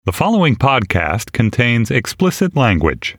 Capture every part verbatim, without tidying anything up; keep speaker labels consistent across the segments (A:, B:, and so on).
A: The following podcast contains explicit language.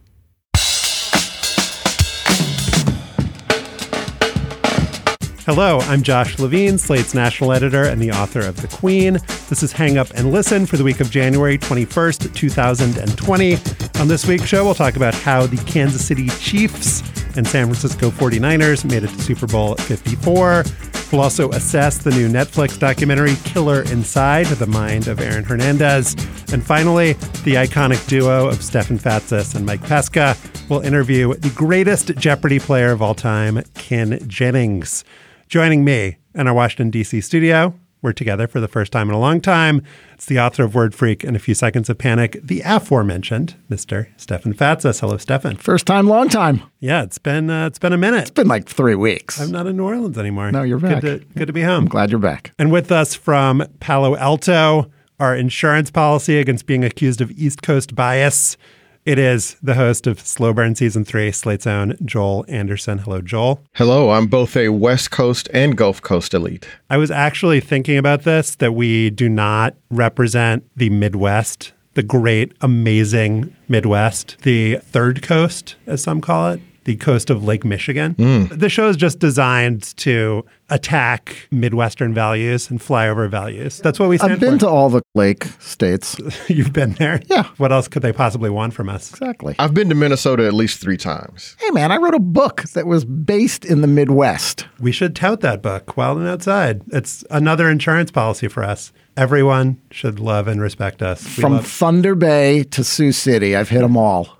B: Hello, I'm Josh Levine, Slate's national editor and the author of The Queen. This is Hang Up and Listen for the week of January twenty-first, two thousand twenty. On this week's show, we'll talk about how the Kansas City Chiefs and San Francisco forty-niners made it to Super Bowl fifty-four. We'll also assess the new Netflix documentary Killer Inside, the mind of Aaron Hernandez. And finally, the iconic duo of Stefan Fatsis and Mike Pesca will interview the greatest Jeopardy player of all time, Ken Jennings. Joining me in our Washington, D C studio, we're together for the first time in a long time. It's the author of Word Freak and A Few Seconds of Panic, the aforementioned Mister Stefan Fatsis. Hello, Stefan.
C: First time, long time.
B: Yeah, it's been uh, it's been a minute.
C: It's been like three weeks.
B: I'm not in New Orleans anymore.
C: No, you're back.
B: Good to, good to be home.
C: I'm glad you're back.
B: And with us from Palo Alto, our insurance policy against being accused of East Coast bias, it is the host of Slow Burn Season three, Slate's own Joel Anderson. Hello, Joel.
D: Hello, I'm both a West Coast and Gulf Coast elite.
B: I was actually thinking about this, that we do not represent the Midwest, the great, amazing Midwest, the third coast, as some call it, the coast of Lake Michigan. Mm. The show is just designed to attack Midwestern values and flyover values. That's what we stand for.
C: I've been for. to all the lake states.
B: You've been there?
C: Yeah.
B: What else could they possibly want from us?
C: Exactly.
D: I've been to Minnesota at least three times.
C: Hey, man, I wrote a book that was based in the Midwest.
B: We should tout that book, Wild and Outside. It's another insurance policy for us. Everyone should love and respect us. We
C: From
B: love-
C: Thunder Bay to Sioux City, I've hit them all.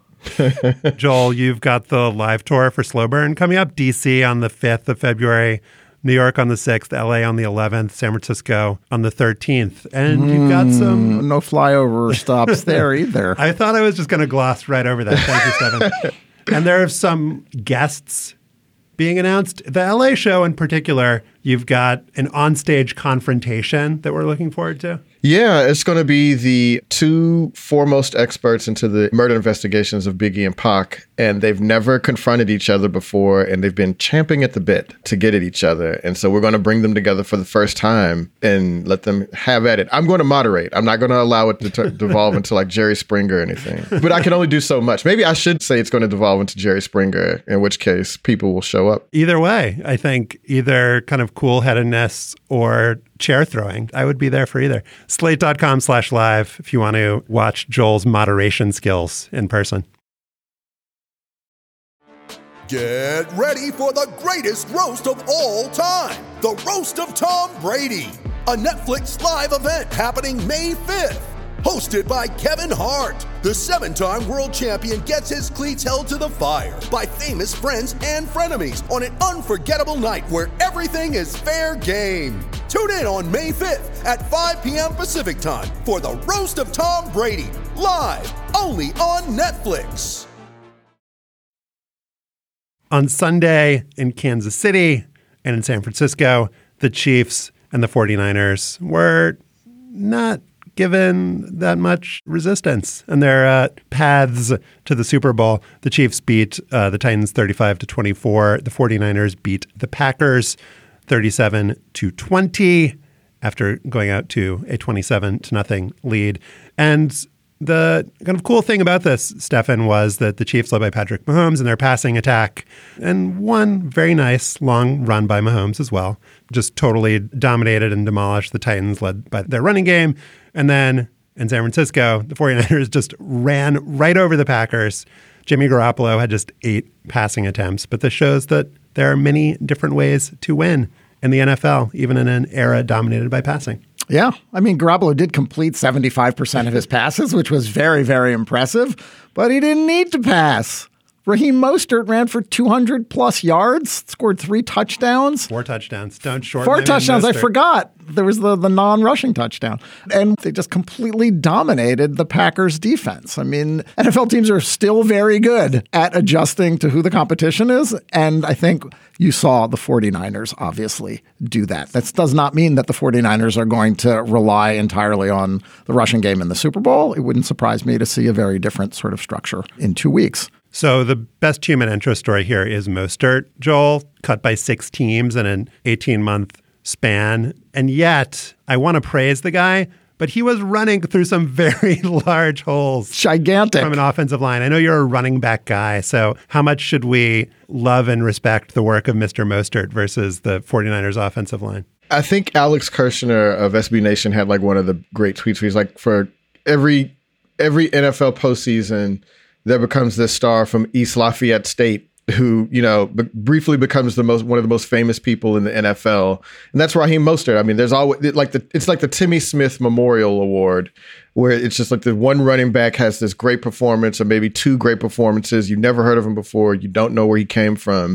B: Joel, you've got the live tour for Slow Burn coming up. D C on the fifth of February, New York on the sixth, L A on the eleventh, San Francisco on the thirteenth. And mm, you've got some...
C: No flyover stops there either.
B: I thought I was just going to gloss right over that. Thank you, Stefan. And there are some guests being announced. The L A show in particular, you've got an onstage confrontation that we're looking forward to.
D: Yeah, it's going to be the two foremost experts into the murder investigations of Biggie and Pac, and they've never confronted each other before, and they've been champing at the bit to get at each other. And so we're going to bring them together for the first time and let them have at it. I'm going to moderate. I'm not going to allow it to t- devolve into like Jerry Springer or anything. But I can only do so much. Maybe I should say it's going to devolve into Jerry Springer, in which case people will show up.
B: Either way, I think either kind of cool-headedness or chair throwing. I would be there for either. Slate.com slash live if you want to watch Joel's moderation skills in person.
E: Get ready for the greatest roast of all time. The Roast of Tom Brady. A Netflix live event happening May fifth. Hosted by Kevin Hart. The seven-time world champion gets his cleats held to the fire by famous friends and frenemies on an unforgettable night where everything is fair game. Tune in on May fifth at five p.m. Pacific time for the Roast of Tom Brady, live only on Netflix.
B: On Sunday in Kansas City and in San Francisco, the Chiefs and the forty-niners were not given that much resistance in their uh, paths to the Super Bowl. The Chiefs beat uh, the Titans thirty-five to twenty-four. The forty-niners beat the Packers thirty-seven to twenty after going out to a twenty-seven to nothing lead. And the kind of cool thing about this, Stefan, was that the Chiefs led by Patrick Mahomes in their passing attack, and one very nice long run by Mahomes as well. Just totally dominated and demolished the Titans led by their running game. And then in San Francisco, the forty-niners just ran right over the Packers. Jimmy Garoppolo had just eight passing attempts, but this shows that there are many different ways to win in the N F L, even in an era dominated by passing.
C: Yeah. I mean, Garoppolo did complete seventy-five percent of his passes, which was very, very impressive, but he didn't need to pass. Raheem Mostert ran for two hundred plus yards, scored three touchdowns.
B: Four touchdowns. Don't short.
C: Four touchdowns. I forgot. There was the, the non-rushing touchdown. And they just completely dominated the Packers defense. I mean, N F L teams are still very good at adjusting to who the competition is. And I think you saw the forty-niners obviously do that. That does not mean that the forty-niners are going to rely entirely on the rushing game in the Super Bowl. It wouldn't surprise me to see a very different sort of structure in two weeks.
B: So the best human interest story here is Mostert, Joel, cut by six teams in an eighteen-month span. And yet, I want to praise the guy, but he was running through some very large holes.
C: Gigantic.
B: From an offensive line. I know you're a running back guy, so how much should we love and respect the work of Mister Mostert versus the 49ers offensive line?
D: I think Alex Kirshner of S B Nation had like one of the great tweets where he's like, for every every N F L postseason, there becomes this star from East Lafayette State who, you know, b- briefly becomes the most one of the most famous people in the N F L, and that's Raheem Mostert. I mean, there's always like the it's like the Timmy Smith Memorial Award, where it's just like the one running back has this great performance, or maybe two great performances. You never heard of him before, you don't know where he came from,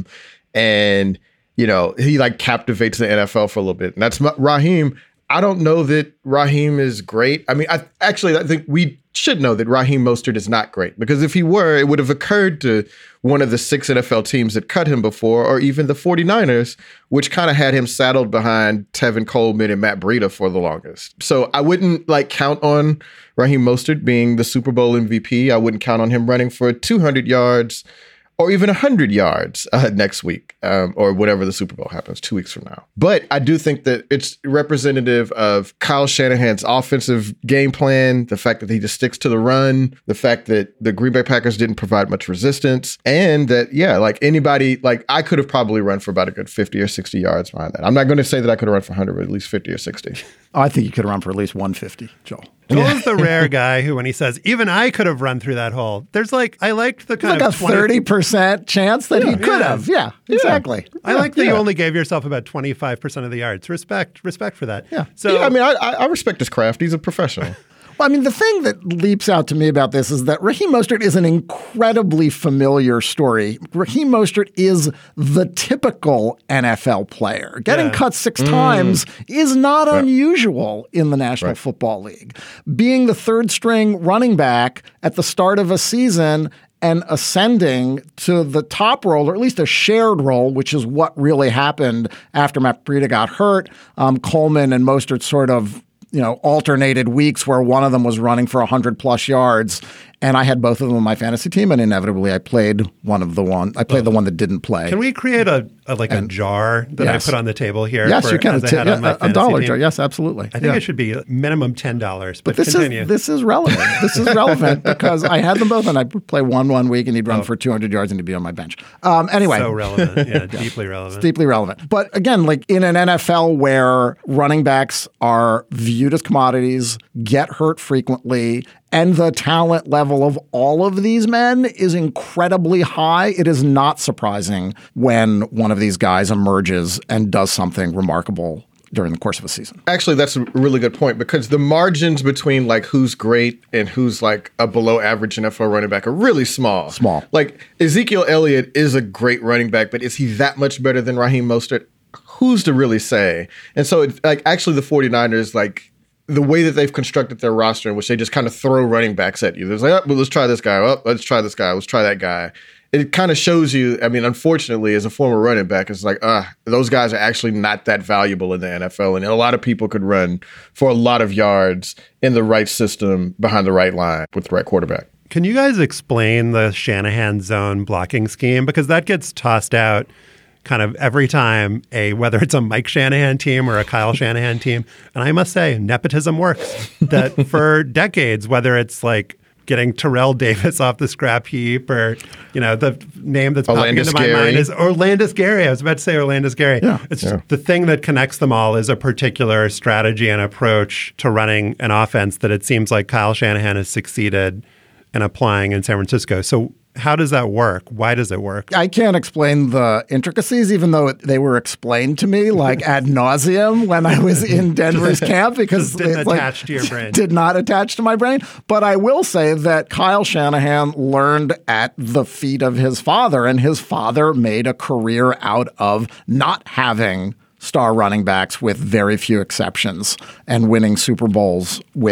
D: and you know he like captivates the N F L for a little bit. And that's Raheem. I don't know that Raheem is great. I mean, I actually I think we should know that Raheem Mostert is not great, because if he were, it would have occurred to one of the six N F L teams that cut him before, or even the 49ers, which kind of had him saddled behind Tevin Coleman and Matt Breida for the longest. So I wouldn't like count on Raheem Mostert being the Super Bowl M V P. I wouldn't count on him running for two hundred yards or even one hundred yards uh, next week, um, or whatever the Super Bowl happens two weeks from now. But I do think that it's representative of Kyle Shanahan's offensive game plan, the fact that he just sticks to the run, the fact that the Green Bay Packers didn't provide much resistance, and that, yeah, like anybody, like I could have probably run for about a good fifty or sixty yards behind that. I'm not going to say that I could have run for one hundred, but at least fifty or sixty.
C: Oh, I think you could have run for at least one fifty, Joel.
B: Joel is the rare guy who, when he says, even I could have run through that hole, there's like, I liked the kind
C: like
B: of
C: a thirty percent chance that
B: yeah,
C: he could
B: yeah.
C: have. Yeah, exactly.
B: Yeah. I
C: yeah,
B: like that
C: yeah.
B: you only gave yourself about twenty-five percent of the yards. Respect, respect for that.
C: Yeah.
B: So,
D: yeah, I mean, I, I respect his craft. He's a professional.
C: Well, I mean, the thing that leaps out to me about this is that Raheem Mostert is an incredibly familiar story. Raheem Mostert is the typical N F L player. Getting
B: yeah.
C: cut six
D: Mm.
C: times is not
D: yeah.
C: unusual in the National
D: right.
C: Football League. Being the third string running back at the start of a season and ascending to the top role, or at least a shared role, which is what really happened after Matt Breida got hurt. Um, Coleman and Mostert sort of you know, alternated weeks where one of them was running for one hundred plus yards. And I had both of them on my fantasy team, and inevitably I played one of the one. I played oh. the one that didn't play.
B: Can we create a, a like
C: and,
B: a jar that
C: yes.
B: I put on the table here?
C: Yes,
B: for,
C: you can.
B: As
C: a,
B: I had
C: yeah,
B: on my
C: a dollar
B: team?
C: jar. Yes, absolutely.
B: I think
C: yeah.
B: it should be minimum ten dollars. But,
C: but this
B: continue.
C: is this is relevant. This is relevant because I had them both, and I'd play one one week, and he'd run oh. for two hundred yards, and he'd be on my bench. Um, anyway,
B: so relevant. Yeah, deeply relevant.
C: It's deeply relevant. But again, like in an N F L where running backs are viewed as commodities, get hurt frequently, and the talent level of all of these men is incredibly high, it is not surprising when one of these guys emerges and does something remarkable during the course of a season.
D: Actually, that's a really good point, because the margins between like who's great and who's like a below average N F L running back are really small.
C: Small.
D: Like Ezekiel Elliott is a great running back, but is he that much better than Raheem Mostert? Who's to really say? And so it's like actually the 49ers, like the way that they've constructed their roster, in which they just kind of throw running backs at you. There's like, oh, well, let's try this guy. Oh, let's try this guy. Let's try that guy. It kind of shows you, I mean, unfortunately, as a former running back, it's like, uh, those guys are actually not that valuable in the N F L. And a lot of people could run for a lot of yards in the right system behind the right line with the right quarterback.
B: Can you guys explain the Shanahan zone blocking scheme? Because that gets tossed out kind of every time, a whether it's a Mike Shanahan team or a Kyle Shanahan team. And I must say, nepotism works. That for decades, whether it's like getting Terrell Davis off the scrap heap, or, you know, the name that's popping
D: Orlandis
B: into my
D: Gary.
B: mind is Orlandis Gary. I was about to say Orlandis Gary.
C: Yeah,
B: it's
D: yeah.
B: the thing that connects them all is a particular strategy and approach to running an offense that it seems like Kyle Shanahan has succeeded in applying in San Francisco. So how does that work? Why does it work?
C: I can't explain the intricacies, even though they were explained to me like ad nauseum when I was in Denver's camp, because
B: Just didn't
C: it, like,
B: attach to your brain.
C: Did not attach to my brain. But I will say that Kyle Shanahan learned at the feet of his father, and his father made a career out of not having star running backs with very few exceptions and winning Super Bowls with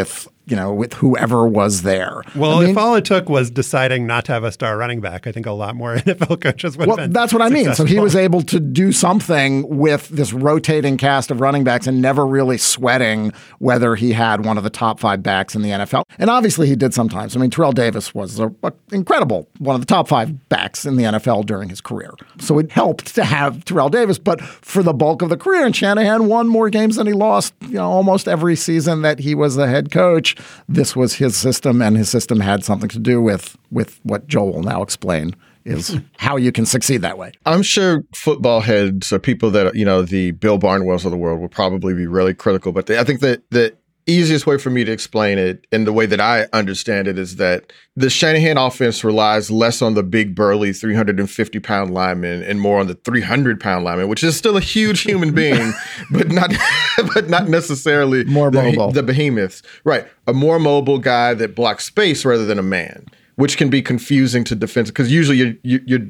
C: you know, with whoever was there.
B: Well,
C: I mean,
B: if all it took was deciding not to have a star running back, I think a lot more N F L coaches would
C: well,
B: have been
C: that's what I mean. So he
B: successful.
C: was able to do something with this rotating cast of running backs and never really sweating whether he had one of the top five backs in the N F L. And obviously he did sometimes. I mean, Terrell Davis was a, a incredible, one of the top five backs in the N F L during his career. So it helped to have Terrell Davis, but for the bulk of the career, and Shanahan won more games than he lost, you know, almost every season that he was the head coach. This was his system, and his system had something to do with, with what Joel will now explain is how you can succeed that way.
D: I'm sure football heads or people that, you know, the Bill Barnwells of the world will probably be really critical. But they, I think that the easiest way for me to explain it and the way that I understand it is that the Shanahan offense relies less on the big, burly three hundred fifty pound lineman and more on the three hundred pound lineman, which is still a huge human being, but not but not necessarily
C: more
D: the,
C: mobile.
D: the behemoths. Right. A more mobile guy that blocks space rather than a man, which can be confusing to defense because usually you're, you're, you're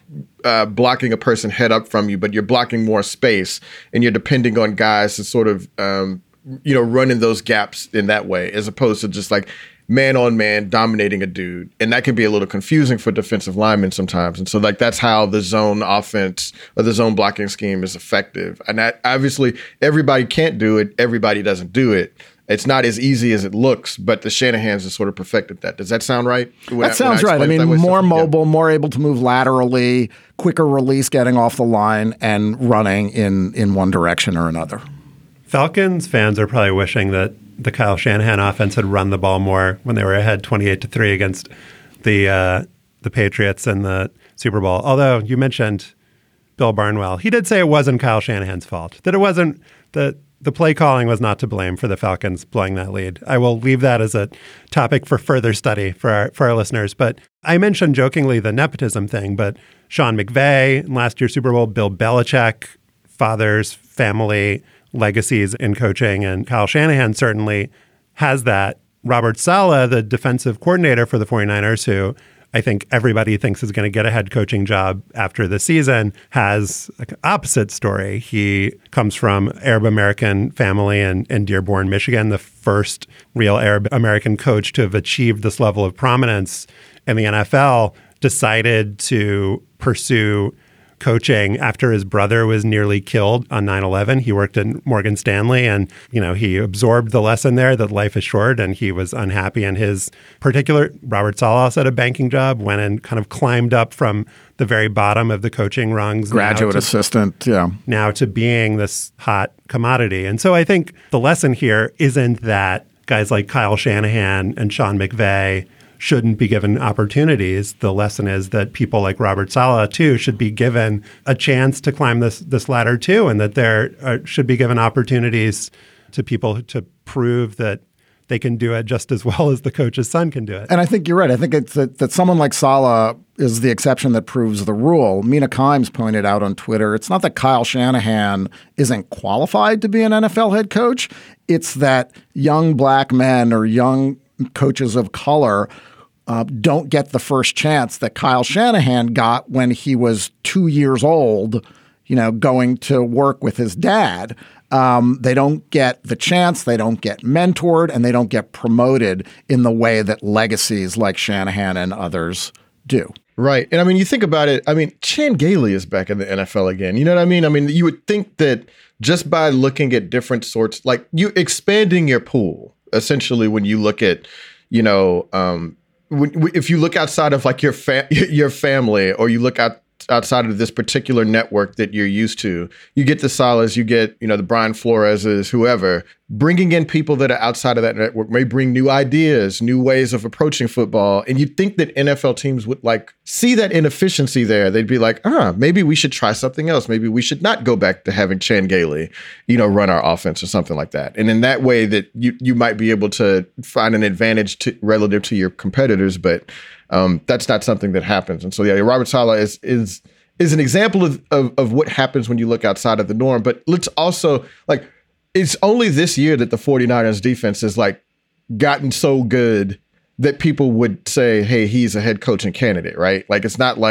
D: uh, blocking a person head up from you, but you're blocking more space and you're depending on guys to sort of um, you know, running those gaps in that way, as opposed to just like man on man dominating a dude. And that can be a little confusing for defensive linemen sometimes. And so like, that's how the zone offense or the zone blocking scheme is effective. And that obviously everybody can't do it. Everybody doesn't do it. It's not as easy as it looks, but the Shanahans have sort of perfected that. Does that sound right? When
C: that
D: I,
C: sounds
D: I
C: right. I mean,
D: way,
C: more
D: so,
C: mobile,
D: yeah.
C: more able to move laterally, quicker release getting off the line and running in, in one direction or another.
B: Falcons fans are probably wishing that the Kyle Shanahan offense had run the ball more when they were ahead twenty-eight to three against the uh, the Patriots in the Super Bowl. Although you mentioned Bill Barnwell, he did say it wasn't Kyle Shanahan's fault, that it wasn't the the play calling was not to blame for the Falcons blowing that lead. I will leave that as a topic for further study for our, for our listeners. But I mentioned jokingly the nepotism thing, but Sean McVay, last year's Super Bowl, Bill Belichick, fathers, family, legacies in coaching, and Kyle Shanahan certainly has that. Robert Saleh, the defensive coordinator for the 49ers, who I think everybody thinks is going to get a head coaching job after the season, has an opposite story. He comes from Arab American family in, in Dearborn, Michigan, the first real Arab American coach to have achieved this level of prominence in the N F L, decided to pursue coaching after his brother was nearly killed on nine eleven. He worked at Morgan Stanley, and you know he absorbed the lesson there that life is short, and he was unhappy in his particular. Robert Saleh had a banking job, went and kind of climbed up from the very bottom of the coaching rungs.
C: Graduate
B: to,
C: assistant, yeah.
B: Now to being this hot commodity. And so I think the lesson here isn't that guys like Kyle Shanahan and Sean McVay shouldn't be given opportunities. The lesson is that people like Robert Saleh, too, should be given a chance to climb this this ladder, too, and that there are, should be given opportunities to people to prove that they can do it just as well as the coach's son can do it.
C: And I think you're right. I think it's that, that someone like Saleh is the exception that proves the rule. Mina Kimes pointed out on Twitter, it's not that Kyle Shanahan isn't qualified to be an N F L head coach. It's that young black men or young coaches of color Uh, don't get the first chance that Kyle Shanahan got when he was two years old, you know, going to work with his dad. Um, they don't get the chance, they don't get mentored, and they don't get promoted in the way that legacies like Shanahan and others do.
D: Right. And I mean, you think about it, I mean, Chan Gailey is back in the N F L again. You know what I mean? I mean, you would think that just by looking at different sorts, like you expanding your pool, essentially, when you look at, you know, um, if you look outside of like your fa- your family, or you look out outside of this particular network that you're used to, you get the Salehs, you get, you know, the Brian Floreses, whoever, bringing in people that are outside of that network may bring new ideas, new ways of approaching football. And you'd think that N F L teams would like see that inefficiency there. They'd be like, ah, maybe we should try something else. Maybe we should not go back to having Chan Gailey, you know, run our offense or something like that. And in that way that you, you might be able to find an advantage to, relative to your competitors, but Um, that's not something that happens. And so, yeah, Robert Saleh is is is an example of, of of what happens when you look outside of the norm. But let's also, like, it's only this year that the 49ers defense has, like, gotten so good that people would say, hey, he's a head coaching candidate, right? Like, it's not like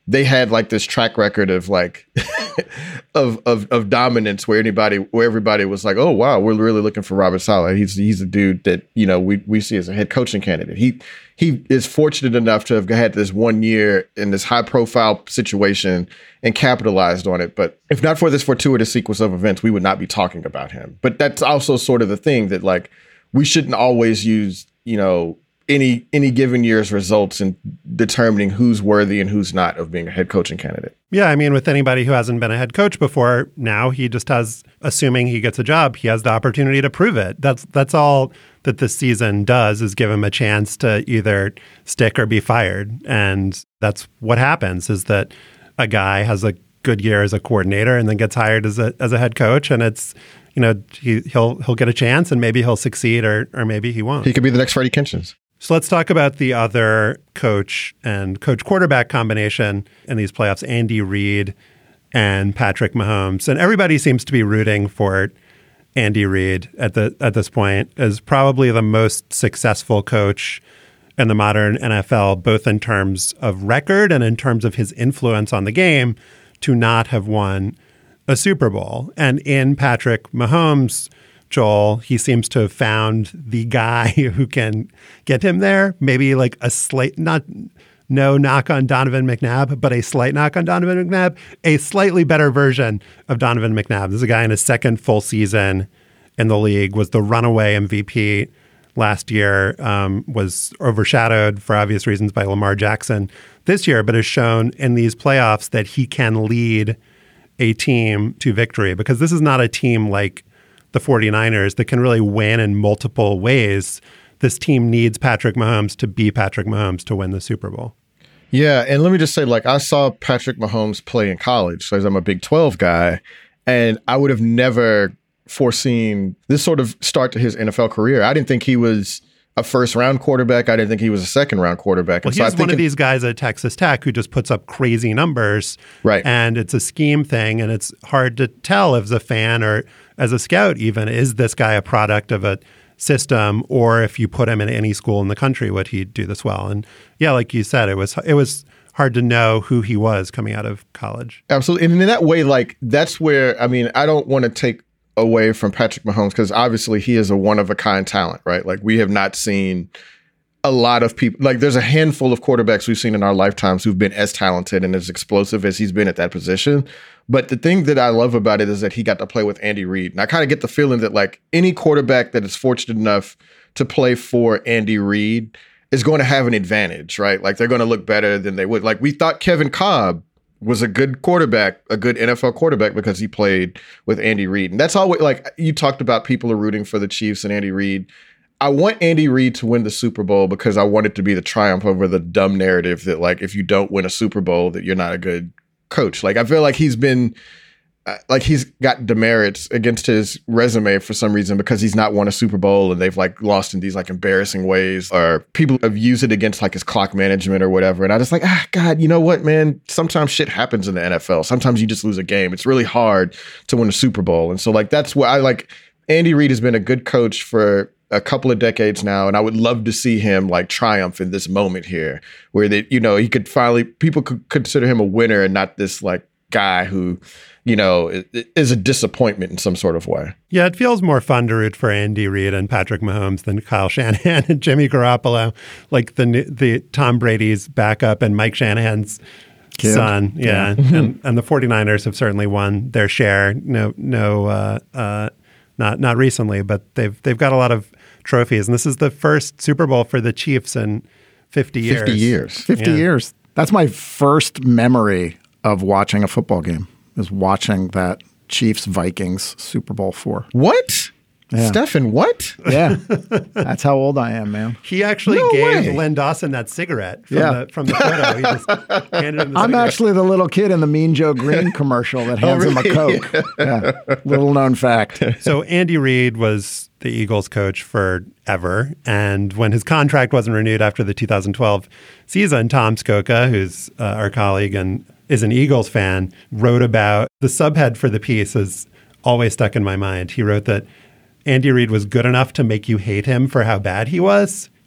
D: they had like this track record of like of, of of dominance where anybody where everybody was like, oh wow, we're really looking for Robert Saleh. He's he's a dude that, you know, we we see as a head coaching candidate. He he is fortunate enough to have had this one year in this high profile situation and capitalized on it. But if not for this fortuitous sequence of events, we would not be talking about him. But that's also sort of the thing that like we shouldn't always use, you know, any any given year's results in determining who's worthy and who's not of being a head coaching candidate.
B: Yeah, I mean, with anybody who hasn't been a head coach before, now he just has, assuming he gets a job, he has the opportunity to prove it. That's that's all that this season does, is give him a chance to either stick or be fired. And that's what happens, is that a guy has a good year as a coordinator and then gets hired as a as a head coach, and it's, you know, he, he'll he'll get a chance and maybe he'll succeed or or maybe he won't.
D: He could be the next Freddie Kitchens.
B: So let's talk about the other coach and coach quarterback combination in these playoffs, Andy Reid and Patrick Mahomes. And everybody seems to be rooting for Andy Reid at the at this point as probably the most successful coach in the modern N F L, both in terms of record and in terms of his influence on the game, to not have won a Super Bowl. And in Patrick Mahomes, Joel, he seems to have found the guy who can get him there. Maybe like a slight, not no knock on Donovan McNabb, but a slight knock on Donovan McNabb, a slightly better version of Donovan McNabb. This is a guy in his second full season in the league, was the runaway M V P last year, um, was overshadowed for obvious reasons by Lamar Jackson this year, but has shown in these playoffs that he can lead a team to victory, because this is not a team like the 49ers that can really win in multiple ways. This team needs Patrick Mahomes to be Patrick Mahomes to win the Super Bowl.
D: Yeah, and let me just say, like, I saw Patrick Mahomes play in college, so I'm a Big twelve guy, and I would have never foreseen this sort of start to his N F L career. I didn't think he was a first-round quarterback. I didn't think he was a second-round quarterback.
B: Well,
D: and so
B: he's
D: I think
B: one of
D: it,
B: these guys at Texas Tech who just puts up crazy numbers.
D: Right.
B: And it's a scheme thing, and it's hard to tell as a fan or as a scout even, is this guy a product of a system, or if you put him in any school in the country, would he do this well? And yeah, like you said, it was it was hard to know who he was coming out of college.
D: Absolutely. And in that way, like, that's where, I mean, I don't want to take away from Patrick Mahomes, because obviously he is a one-of-a-kind talent, right? Like, we have not seen a lot of people, like, there's a handful of quarterbacks we've seen in our lifetimes who've been as talented and as explosive as he's been at that position. But the thing that I love about it is that he got to play with Andy Reid. And I kind of get the feeling that, like, any quarterback that is fortunate enough to play for Andy Reid is going to have an advantage, right? Like, they're going to look better than they would. Like, we thought Kevin Kolb was a good quarterback, a good N F L quarterback, because he played with Andy Reid. And that's always, like, you talked about people are rooting for the Chiefs and Andy Reid. I want Andy Reid to win the Super Bowl because I want it to be the triumph over the dumb narrative that, like, if you don't win a Super Bowl, that you're not a good coach. Like, I feel like he's been, uh, like, he's got demerits against his resume for some reason because he's not won a Super Bowl and they've, like, lost in these, like, embarrassing ways, or people have used it against, like, his clock management or whatever. And I just like, ah, God, you know what, man? Sometimes shit happens in the N F L. Sometimes you just lose a game. It's really hard to win a Super Bowl. And so, like, that's where I like Andy Reid has been a good coach for a couple of decades now, and I would love to see him, like, triumph in this moment here, where that, you know, he could finally, people could consider him a winner and not this, like, guy who, you know, is a disappointment in some sort of way.
B: Yeah, it feels more fun to root for Andy Reid and Patrick Mahomes than Kyle Shanahan and Jimmy Garoppolo, like the the Tom Brady's backup and Mike Shanahan's Kid. son. Yeah, yeah. and, and the 49ers have certainly won their share. No, no, uh, uh, not not recently, but they've they've got a lot of trophies. And this is the first Super Bowl for the Chiefs in fifty years.
D: fifty years.
C: fifty
B: Yeah.
C: years. That's my first memory of watching a football game, is watching that Chiefs-Vikings Super Bowl four.
D: What?
C: Yeah.
D: Stefan, what?
C: Yeah. That's how old I am, man.
B: He actually
D: No
B: gave
D: way.
B: Len Dawson that cigarette from,
C: Yeah.
B: the, from the photo. He just handed him the
C: I'm
B: cigarette.
C: actually the little kid in the Mean Joe Green commercial that hands him a
D: really?
C: Coke. Yeah. Little known fact.
B: So Andy Reid was the Eagles coach forever. And when his contract wasn't renewed after the two thousand twelve season, Tom Skoka, who's uh, our colleague and is an Eagles fan, wrote about the subhead for the piece is always stuck in my mind. He wrote that Andy Reid was good enough to make you hate him for how bad he was,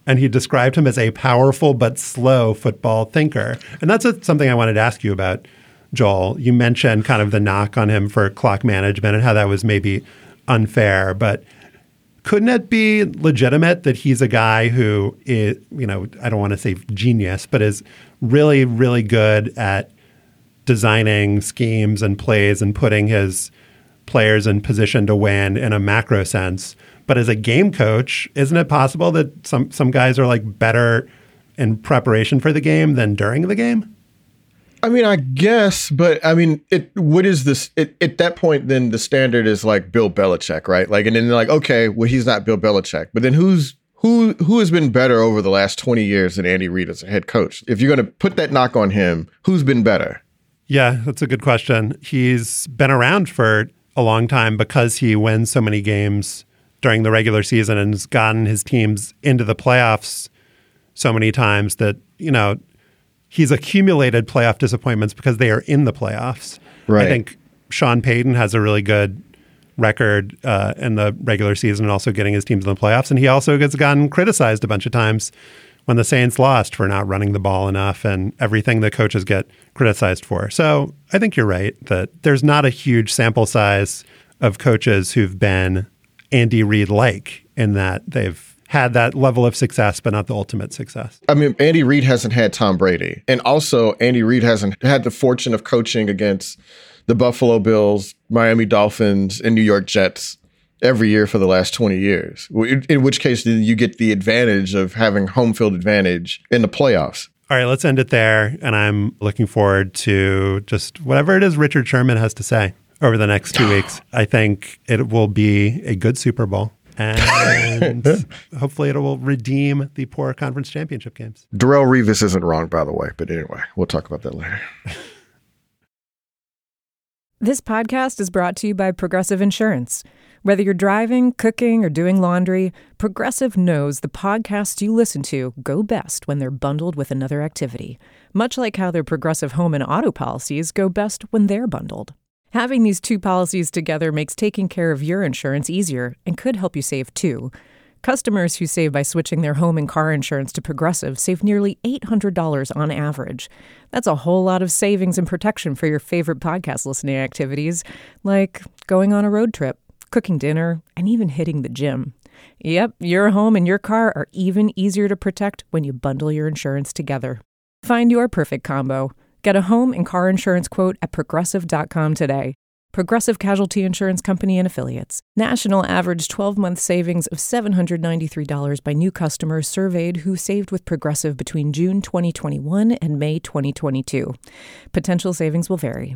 B: And he described him as a powerful but slow football thinker. And that's a, something I wanted to ask you about, Joel. You mentioned kind of the knock on him for clock management and how that was maybe unfair. But couldn't it be legitimate that he's a guy who is, you know, I don't want to say genius, but is really, really good at designing schemes and plays and putting his players in position to win in a macro sense? But as a game coach, isn't it possible that some, some guys are like better in preparation for the game than during the game?
D: I mean, I guess, but I mean, it. What is this? It, at that point, then the standard is like Bill Belichick, right? Like, and then they're like, okay, well, he's not Bill Belichick. But then who's who? Who has been better over the last twenty years than Andy Reid as a head coach? If you're going to put that knock on him, who's been better?
B: Yeah, that's a good question. He's been around for a long time because he wins so many games during the regular season and has gotten his teams into the playoffs so many times that, you know, he's accumulated playoff disappointments because they are in the playoffs.
D: Right.
B: I think Sean Payton has a really good record uh, in the regular season and also getting his teams in the playoffs. And he also gets gotten criticized a bunch of times when the Saints lost for not running the ball enough and everything that coaches get criticized for. So I think you're right that there's not a huge sample size of coaches who've been Andy Reid-like in that they've had that level of success, but not the ultimate success.
D: I mean, Andy Reid hasn't had Tom Brady. And also, Andy Reid hasn't had the fortune of coaching against the Buffalo Bills, Miami Dolphins, and New York Jets every year for the last twenty years, in which case you get the advantage of having home field advantage in the playoffs.
B: All right, let's end it there. And I'm looking forward to just whatever it is Richard Sherman has to say over the next two weeks. I think it will be a good Super Bowl. And hopefully it will redeem the poor conference championship games.
D: Darrelle Revis isn't wrong, by the way. But anyway, we'll talk about that later.
F: This podcast is brought to you by Progressive Insurance. Whether you're driving, cooking, or doing laundry, Progressive knows the podcasts you listen to go best when they're bundled with another activity, much like how their Progressive home and auto policies go best when they're bundled. Having these two policies together makes taking care of your insurance easier and could help you save too. Customers who save by switching their home and car insurance to Progressive save nearly eight hundred dollars on average. That's a whole lot of savings and protection for your favorite podcast listening activities, like going on a road trip, cooking dinner, and even hitting the gym. Yep, your home and your car are even easier to protect when you bundle your insurance together. Find your perfect combo. Get a home and car insurance quote at progressive dot com today. Progressive Casualty Insurance Company and Affiliates. National average twelve-month savings of seven hundred ninety-three dollars by new customers surveyed who saved with Progressive between June twenty twenty-one and May twenty twenty-two. Potential savings will vary.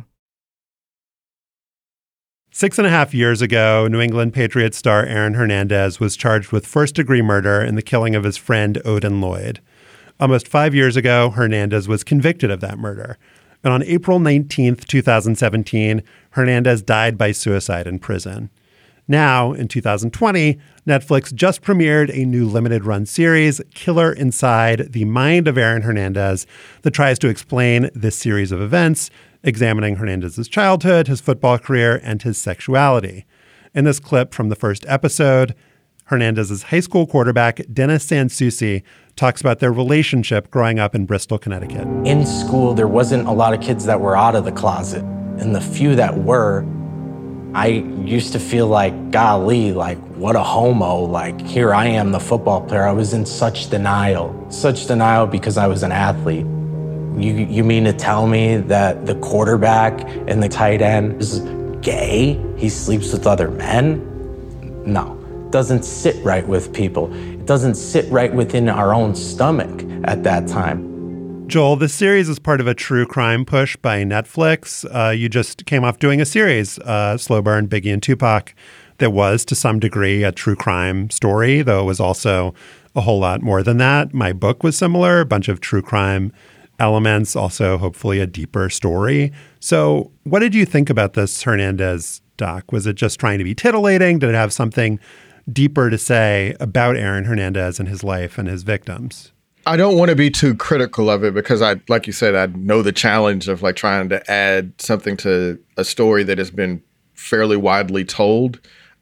B: Six and a half years ago, New England Patriots star Aaron Hernandez was charged with first-degree murder in the killing of his friend Odin Lloyd. Almost five years ago, Hernandez was convicted of that murder. And on April nineteenth, twenty seventeen, Hernandez died by suicide in prison. Now, in two thousand twenty, Netflix just premiered a new limited-run series, Killer Inside, the Mind of Aaron Hernandez, that tries to explain this series of events, examining Hernandez's childhood, his football career, and his sexuality. In this clip from the first episode, Hernandez's high school quarterback, Dennis Sansucci, talks about their relationship growing up in Bristol, Connecticut.
G: In school, there wasn't a lot of kids that were out of the closet. And the few that were, I used to feel like, golly, like, what a homo. Like, here I am, the football player. I was in such denial. Such denial because I was an athlete. You, you mean to tell me that the quarterback and the tight end is gay? He sleeps with other men? No. Doesn't sit right with people. It doesn't sit right within our own stomach at that time.
B: Joel, this series is part of a true crime push by Netflix. Uh, you just came off doing a series, uh, Slow Burn, Biggie and Tupac, that was to some degree a true crime story, though it was also a whole lot more than that. My book was similar, a bunch of true crime elements, also hopefully a deeper story. So what did you think about this Hernandez doc? Was it just trying to be titillating? Did it have something deeper to say about Aaron Hernandez and his life and his victims?
D: I don't want to be too critical of it because I, like you said, I know the challenge of like trying to add something to a story that has been fairly widely told.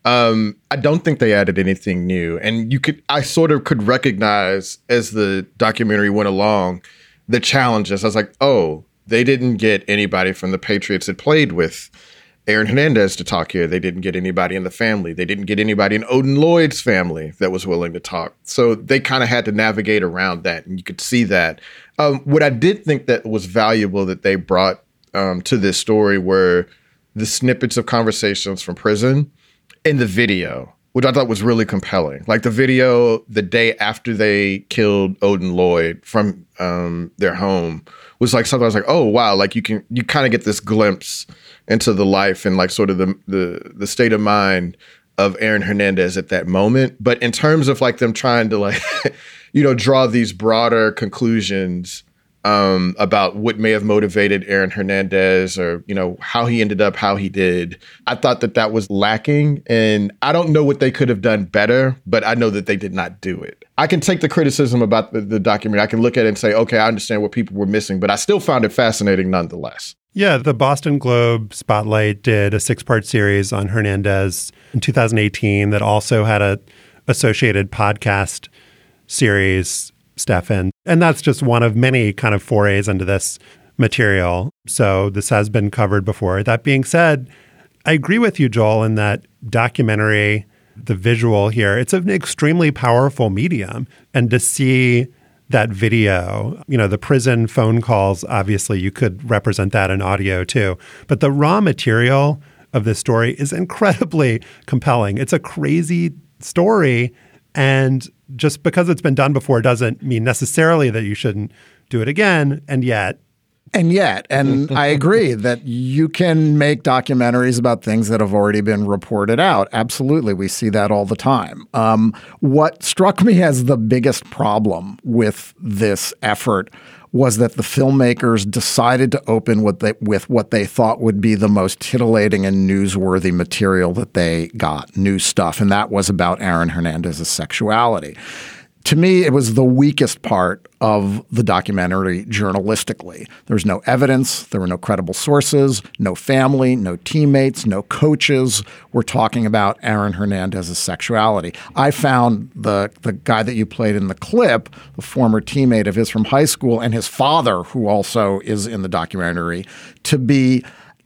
D: Um, I don't think they added anything new. And you could, I sort of could recognize as the documentary went along the challenges. I was like, oh, they didn't get anybody from the Patriots that played with Aaron Hernandez to talk here. They didn't get anybody in the family. They didn't get anybody in Odin Lloyd's family that was willing to talk. So they kind of had to navigate around that. And you could see that. Um, what I did think that was valuable that they brought um, to this story were the snippets of conversations from prison in the video, which I thought was really compelling. Like the video the day after they killed Odin Lloyd from um, their home was like something I was like, oh, wow, like you can you kind of get this glimpse into the life and like sort of the, the the state of mind of Aaron Hernandez at that moment. But in terms of like them trying to like, you know, draw these broader conclusions um, about what may have motivated Aaron Hernandez or, you know, how he ended up how he did, I thought that that was lacking. And I don't know what they could have done better, but I know that they did not do it. I can take the criticism about the, the documentary. I can look at it and say, OK, I understand what people were missing, but I still found it fascinating nonetheless.
B: Yeah, the Boston Globe Spotlight did a six-part series on Hernandez in two thousand eighteen that also had a associated podcast series, Stefan. And that's just one of many kind of forays into this material. So this has been covered before. That being said, I agree with you, Joel, in that documentary, the visual here, it's an extremely powerful medium. And to see that video, you know, the prison phone calls, obviously you could represent that in audio too. But the raw material of this story is incredibly compelling. It's a crazy story. And just because it's been done before doesn't mean necessarily that you shouldn't do it again. And yet,
C: And yet, and I agree that you can make documentaries about things that have already been reported out. Absolutely. We see that all the time. Um, what struck me as the biggest problem with this effort was that the filmmakers decided to open with, they, with what they thought would be the most titillating and newsworthy material that they got, new stuff. And that was about Aaron Hernandez's sexuality. To me, it was the weakest part of the documentary journalistically. There was no evidence. There were no credible sources, no family, no teammates, no coaches were talking about Aaron Hernandez's sexuality. I found the, the guy that you played in the clip, the former teammate of his from high school, and his father, who also is in the documentary, to be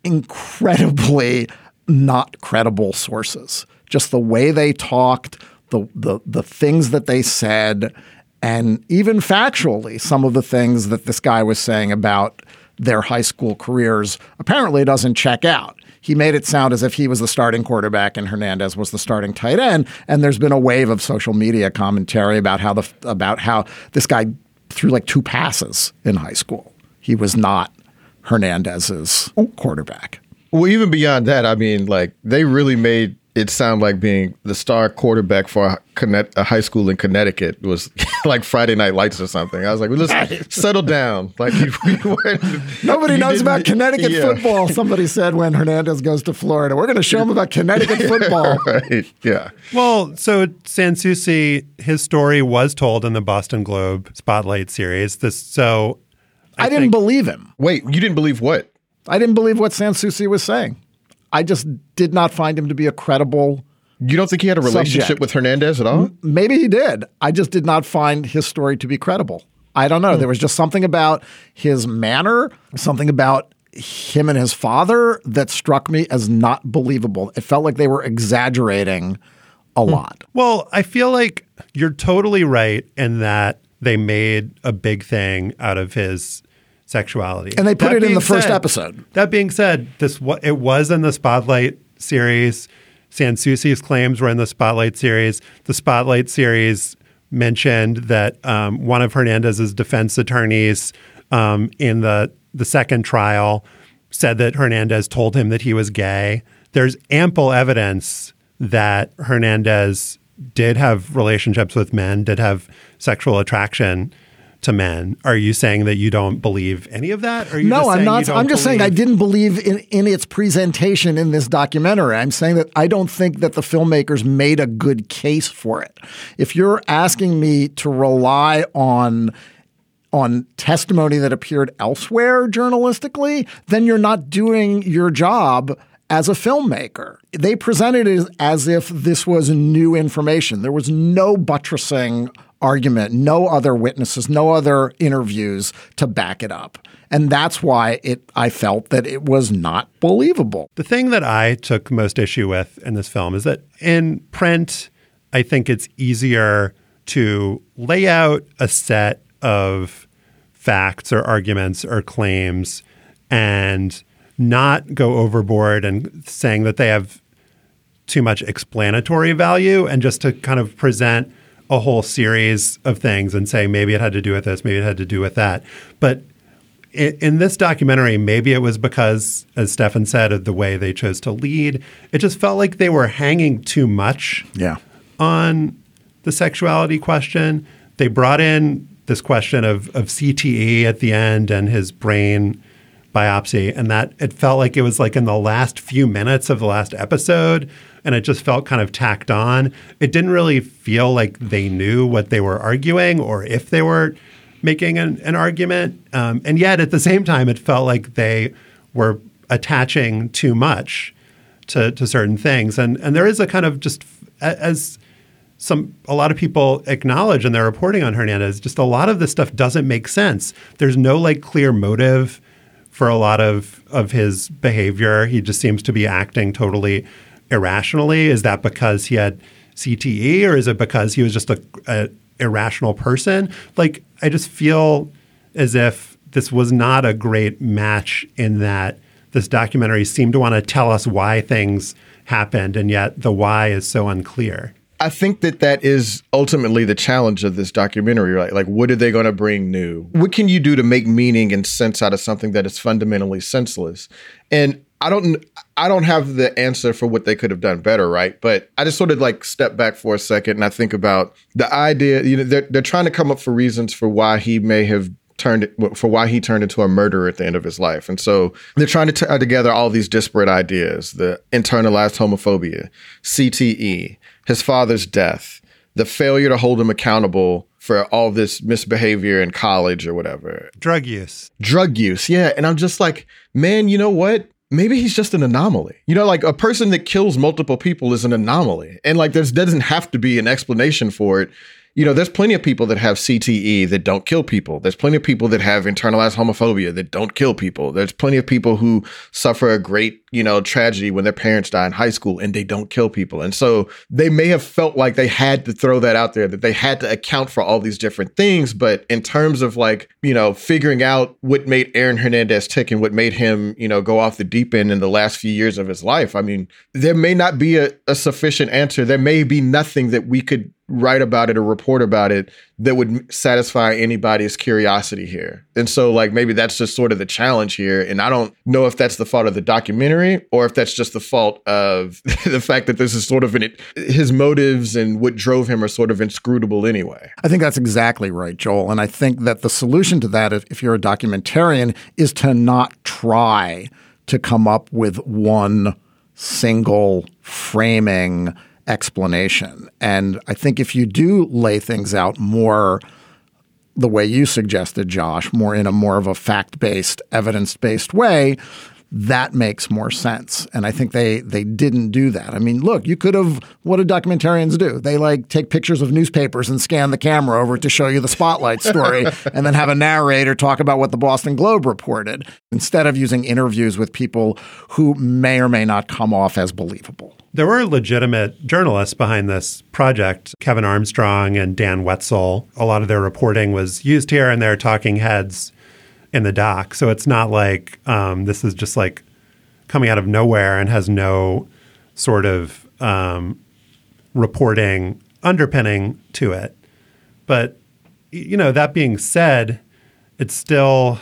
C: incredibly not credible sources. Just the way they talked, The, the the things that they said, and even factually, some of the things that this guy was saying about their high school careers apparently doesn't check out. He made it sound as if he was the starting quarterback and Hernandez was the starting tight end. And there's been a wave of social media commentary about how the about how this guy threw like two passes in high school. He was not Hernandez's quarterback.
D: Well, even beyond that, I mean, like they really made it sound like being the star quarterback for a, Connet- a high school in Connecticut was like Friday Night Lights or something. I was like, well, let's settle down. Like you, you
C: Nobody
D: you
C: knows about Connecticut
D: yeah.
C: football. Somebody said when Hernandez goes to Florida, we're going to show him about Connecticut football.
D: Right. Yeah.
B: Well, so Sanssouci, his story was told in the Boston Globe Spotlight series. This, so
C: I,
B: I
C: didn't
B: think,
C: believe him.
D: Wait, you didn't believe what?
C: I didn't believe what Sanssouci was saying. I just did not find him to be a credible
D: You don't think he had a relationship
C: subject.
D: with Hernandez at all?
C: M- maybe he did. I just did not find his story to be credible. I don't know. Hmm. There was just something about his manner, something about him and his father that struck me as not believable. It felt like they were exaggerating a hmm. lot.
B: Well, I feel like you're totally right in that they made a big thing out of his sexuality.
C: And they put
B: that
C: it in the first
B: said,
C: episode.
B: That being said, this it was in the Spotlight series. Sanssouci's claims were in the Spotlight series. The Spotlight series mentioned that um, one of Hernandez's defense attorneys um, in the, the second trial said that Hernandez told him that he was gay. There's ample evidence that Hernandez did have relationships with men, did have sexual attraction to men. Are you saying that you don't believe any of that? Or are you
C: no,
B: just
C: I'm not.
B: You don't
C: I'm just
B: believe-
C: saying I didn't believe in, in its presentation in this documentary. I'm saying that I don't think that the filmmakers made a good case for it. If you're asking me to rely on on testimony that appeared elsewhere journalistically, then you're not doing your job as a filmmaker. They presented it as if this was new information. There was no buttressing argument, no other witnesses, no other interviews to back it up. And that's why it I felt that it was not believable.
B: The thing that I took most issue with in this film is that in print, I think it's easier to lay out a set of facts or arguments or claims and not go overboard and saying that they have too much explanatory value, and just to kind of present a whole series of things and say maybe it had to do with this, maybe it had to do with that. But in, in this documentary, maybe it was because, as Stefan said, of the way they chose to lead. It just felt like they were hanging too much
C: yeah.
B: on the sexuality question. They brought in this question of, of C T E at the end and his brain biopsy, and that it felt like it was like in the last few minutes of the last episode, and it just felt kind of tacked on. It didn't really feel like they knew what they were arguing or if they were making an, an argument. Um, and yet at the same time, it felt like they were attaching too much to, to certain things. And, and there is a kind of just, as some a lot of people acknowledge in their reporting on Hernandez, just a lot of this stuff doesn't make sense. There's no like clear motive for a lot of, of his behavior. He just seems to be acting totally irrationally. Is that because he had C T E, or is it because he was just a, a irrational person? Like, I just feel as if this was not a great match in that this documentary seemed to want to tell us why things happened, and yet the why is so unclear.
D: I think that that is ultimately the challenge of this documentary, right? Like, what are they going to bring new? What can you do to make meaning and sense out of something that is fundamentally senseless? And I don't, I don't have the answer for what they could have done better, right? But I just sort of like step back for a second and I think about the idea. You know, they're they're trying to come up for reasons for why he may have turned for why he turned into a murderer at the end of his life. And so they're trying to tie together all these disparate ideas: the internalized homophobia, C T E, his father's death, the failure to hold him accountable for all this misbehavior in college or whatever.
B: Drug use.
D: Drug use, yeah. And I'm just like, man, you know what? Maybe he's just an anomaly. You know, like a person that kills multiple people is an anomaly. And like, there doesn't have to be an explanation for it. You know, there's plenty of people that have C T E that don't kill people. There's plenty of people that have internalized homophobia that don't kill people. There's plenty of people who suffer a great, you know, tragedy when their parents die in high school and they don't kill people. And so they may have felt like they had to throw that out there, that they had to account for all these different things. But in terms of like, you know, figuring out what made Aaron Hernandez tick and what made him, you know, go off the deep end in the last few years of his life, I mean, there may not be a, a sufficient answer. There may be nothing that we could write about it or report about it that would satisfy anybody's curiosity here. And so like, maybe that's just sort of the challenge here. And I don't know if that's the fault of the documentary or if that's just the fault of the fact that this is sort of an, his motives and what drove him are sort of inscrutable anyway.
C: I think that's exactly right, Joel. And I think that the solution to that, if, if you're a documentarian, is to not try to come up with one single framing explanation. And I think if you do lay things out more the way you suggested, Josh, more in a more of a fact-based, evidence-based way, that makes more sense. And I think they they didn't do that. I mean, look, you could have, what do documentarians do? They like take pictures of newspapers and scan the camera over to show you the spotlight story and then have a narrator talk about what the Boston Globe reported instead of using interviews with people who may or may not come off as believable.
B: There were legitimate journalists behind this project, Kevin Armstrong and Dan Wetzel. A lot of their reporting was used here, and they're talking heads in the doc. So it's not like um, this is just like coming out of nowhere and has no sort of um, reporting underpinning to it. But, you know, that being said, it's still,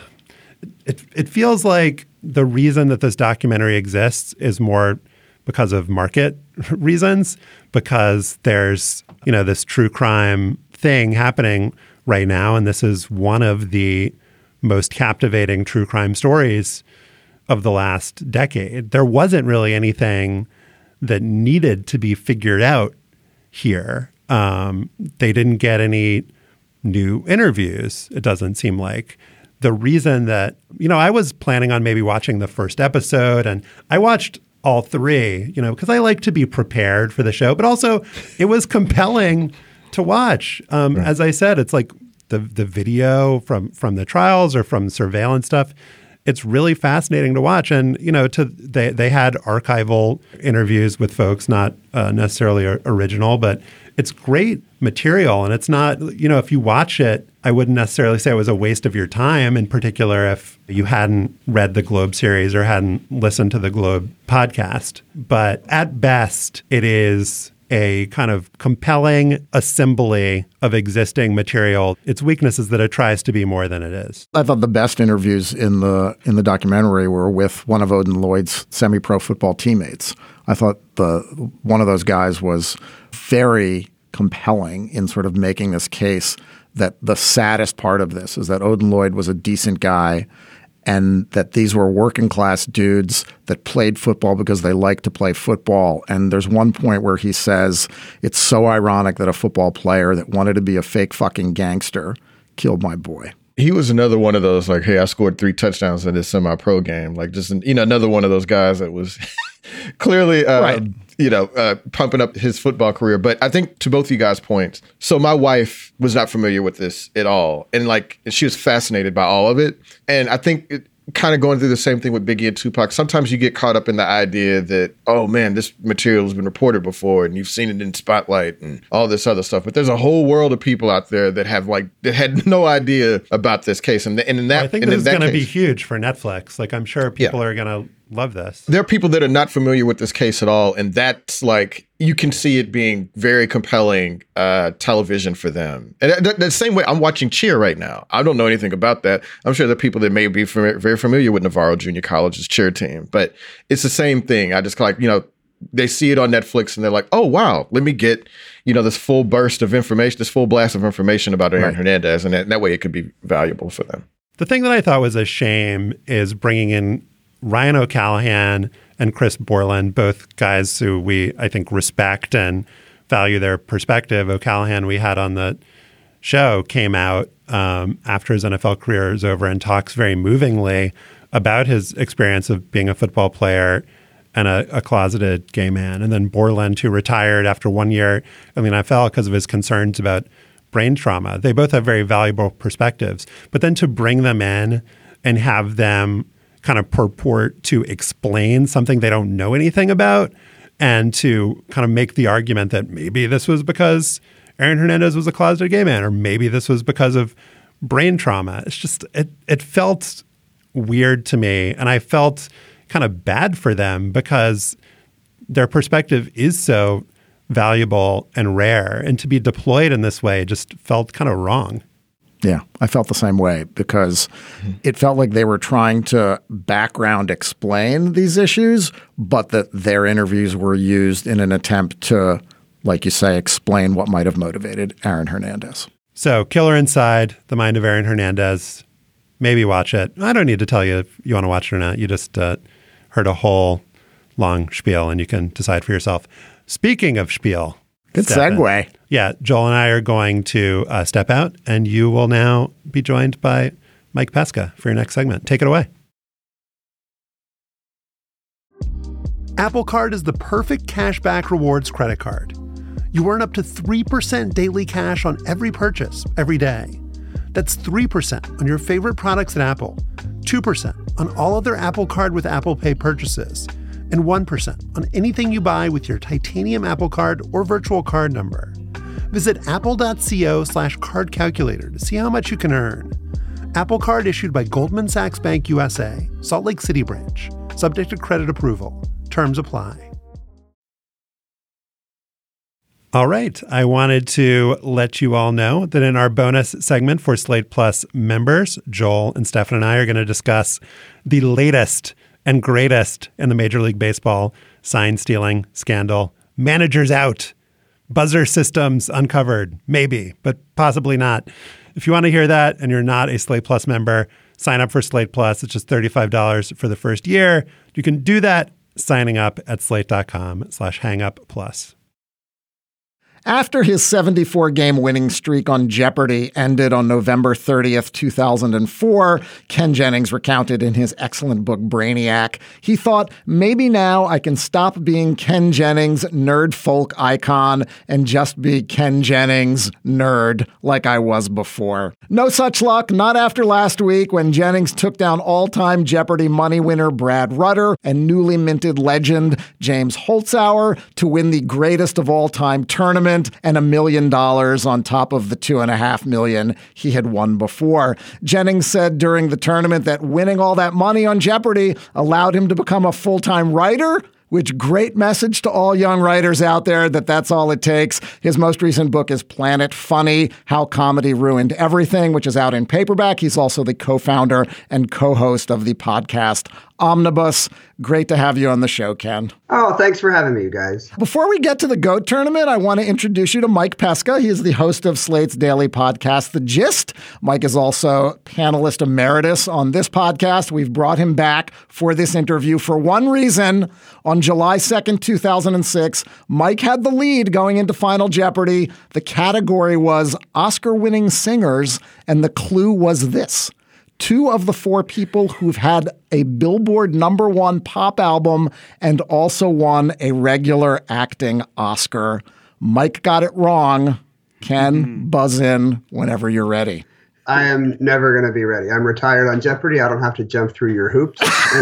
B: it, it feels like the reason that this documentary exists is more because of market reasons, because there's, you know, this true crime thing happening right now. And this is one of the most captivating true crime stories of the last decade. There wasn't really anything that needed to be figured out here. Um, they didn't get any new interviews, it doesn't seem like. The reason that, you know, I was planning on maybe watching the first episode, and I watched all three, you know, because I like to be prepared for the show, but also it was compelling to watch. Um, right. As I said, it's like the the video from from the trials or from surveillance stuff. It's really fascinating to watch. And, you know, to they, they had archival interviews with folks, not uh, necessarily original, but it's great material. And it's not, you know, if you watch it, I wouldn't necessarily say it was a waste of your time, in particular if you hadn't read the Globe series or hadn't listened to the Globe podcast. But at best, it is a kind of compelling assembly of existing material. Its weakness is that it tries to be more than it is.
C: I thought the best interviews in the in the documentary were with one of Odin Lloyd's semi-pro football teammates. I thought the one of those guys was very compelling in sort of making this case that the saddest part of this is that Odin Lloyd was a decent guy and that these were working class dudes that played football because they liked to play football. And there's one point where he says, it's so ironic that a football player that wanted to be a fake fucking gangster killed my boy.
D: He was another one of those, like, hey, I scored three touchdowns in this semi-pro game. Like, just, you know, another one of those guys that was clearly, uh, right. you know, uh, pumping up his football career. But I think to both of you guys' points, so my wife was not familiar with this at all. And, like, she was fascinated by all of it. And I think it, kind of going through the same thing with Biggie and Tupac. Sometimes you get caught up in the idea that, oh man, this material has been reported before and you've seen it in Spotlight and all this other stuff. But there's a whole world of people out there that have like, that had no idea about this case. And, and in that,
B: well, I think
D: and
B: this is going to be
D: case,
B: huge for Netflix. Like I'm sure people yeah. are going to love this.
D: There are people that are not familiar with this case at all. And that's like, you can see it being very compelling uh, television for them. And th- th- the same way I'm watching Cheer right now. I don't know anything about that. I'm sure there are people that may be fam- very familiar with Navarro Junior College's cheer team, but it's the same thing. I just like, you know, they see it on Netflix and they're like, oh, wow, let me get, you know, this full burst of information, this full blast of information about Aaron right. Hernandez. And that, and that way it could be valuable for them.
B: The thing that I thought was a shame is bringing in Ryan O'Callahan and Chris Borland, both guys who we, I think, respect and value their perspective. O'Callahan, we had on the show, came out um, after his N F L career is over and talks very movingly about his experience of being a football player and a, a closeted gay man. And then Borland, who retired after one year in the N F L because of his concerns about brain trauma. They both have very valuable perspectives. But then to bring them in and have them kind of purport to explain something they don't know anything about and to kind of make the argument that maybe this was because Aaron Hernandez was a closeted gay man or maybe this was because of brain trauma. It's just, it, it felt weird to me. And I felt kind of bad for them because their perspective is so valuable and rare. And to be deployed in this way just felt kind of wrong.
C: Yeah, I felt the same way because mm-hmm. it felt like they were trying to background explain these issues, but that their interviews were used in an attempt to, like you say, explain what might have motivated Aaron Hernandez.
B: So Killer Inside, The Mind of Aaron Hernandez, maybe watch it. I don't need to tell you if you want to watch it or not. You just uh, heard a whole long spiel and you can decide for yourself. Speaking of spiel.
C: Good
B: Stefan,
C: segue.
B: Yeah, Joel and I are going to uh, step out, and you will now be joined by Mike Pesca for your next segment. Take it away. Apple Card is the perfect cashback rewards credit card. You earn up to three percent daily cash on every purchase, every day. That's three percent on your favorite products at Apple, two percent on all other Apple Card with Apple Pay purchases, and one percent on anything you buy with your titanium Apple Card or virtual card number. Visit apple.co slash card calculator to see how much you can earn. Apple Card issued by Goldman Sachs Bank U S A, Salt Lake City branch. Subject to credit approval. Terms apply. All right. I wanted to let you all know that in our bonus segment for Slate Plus members, Joel and Stefan and I are going to discuss the latest and greatest in the Major League Baseball sign stealing scandal. Managers out. Buzzer systems uncovered. Maybe, but possibly not. If you want to hear that and you're not a Slate Plus member, sign up for Slate Plus. It's just thirty-five dollars for the first year. You can do that signing up at slate.com slash hangup plus.
C: After his seventy-four game winning streak on Jeopardy ended on November thirtieth, two thousand four, Ken Jennings recounted in his excellent book Brainiac, he thought, maybe now I can stop being Ken Jennings, nerd folk icon, and just be Ken Jennings, nerd, like I was before. No such luck, not after last week when Jennings took down all-time Jeopardy money winner Brad Rutter and newly minted legend James Holzhauer to win the greatest of all-time tournament and a million dollars on top of the two and a half million he had won before. Jennings said during the tournament that winning all that money on Jeopardy allowed him to become a full-time writer, which great message to all young writers out there that that's all it takes. His most recent book is Planet Funny, How Comedy Ruined Everything, which is out in paperback. He's also the co-founder and co-host of the podcast Omnibus. Great to have you on the show, Ken.
H: Oh, thanks for having me, you guys.
C: Before we get to the GOAT tournament, I want to introduce you to Mike Pesca. He is the host of Slate's daily podcast, The Gist. Mike is also panelist emeritus on this podcast. We've brought him back for this interview for one reason. On July second, two thousand six, Mike had the lead going into Final Jeopardy. The category was Oscar-winning singers, and the clue was this. Two of the four people who've had a Billboard number one pop album and also won a regular acting Oscar. Mike got it wrong. Ken, mm-hmm. Buzz in whenever you're ready.
H: I am never going to be ready. I'm retired on Jeopardy. I don't have to jump through your hoops.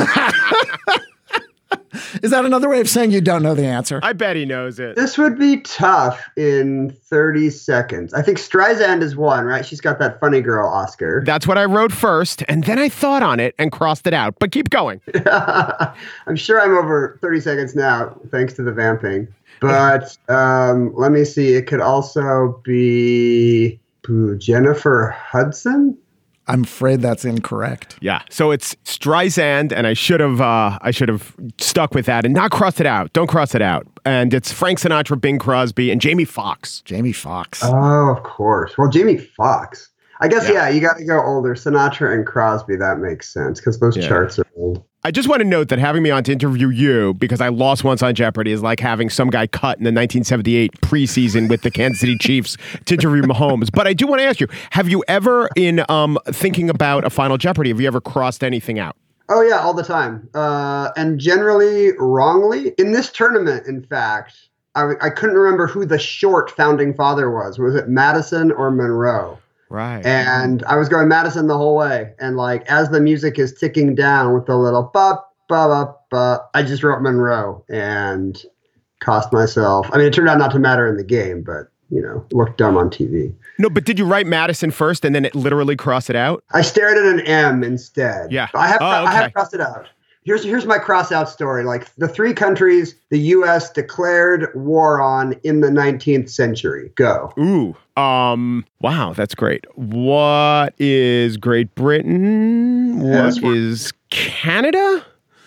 C: Is that another way of saying you don't know the answer?
I: I bet he knows it.
H: This would be tough in thirty seconds. I think Streisand is one, right? She's got that funny girl Oscar.
I: That's what I wrote first, and then I thought on it and crossed it out. But keep going.
H: I'm sure I'm over thirty seconds now, thanks to the vamping. But um, let me see. It could also be Jennifer Hudson.
C: I'm afraid that's incorrect.
I: Yeah. So it's Streisand, and I should have uh, I should have stuck with that and not crossed it out. Don't cross it out. And it's Frank Sinatra, Bing Crosby, and Jamie Foxx.
C: Jamie Foxx.
H: Oh, of course. Well, Jamie Foxx. I guess, yeah, yeah you got to go older. Sinatra and Crosby, that makes sense because those yeah. charts are old.
I: I just want to note that having me on to interview you, because I lost once on Jeopardy, is like having some guy cut in the nineteen seventy-eight preseason with the Kansas City Chiefs to interview Mahomes. But I do want to ask you, have you ever, in um, thinking about a Final Jeopardy, have you ever crossed anything out?
H: Oh, yeah, all the time. Uh, and generally wrongly. In this tournament, in fact, I, I couldn't remember who the short founding father was. Was it Madison or Monroe?
I: Right.
H: And I was going Madison the whole way. And like, as the music is ticking down with the little ba ba ba ba, I just wrote Monroe and cost myself. I mean, it turned out not to matter in the game, but, you know, looked dumb on T V.
I: No, but did you write Madison first and then it literally cross it out?
H: I stared at an M instead.
I: Yeah.
H: I have,
I: oh, okay.
H: I have crossed it out. Here's here's my cross out story. Like the three countries the U S declared war on in the nineteenth century. Go.
I: Ooh. Um. Wow, that's great. What is Great Britain? What is Canada?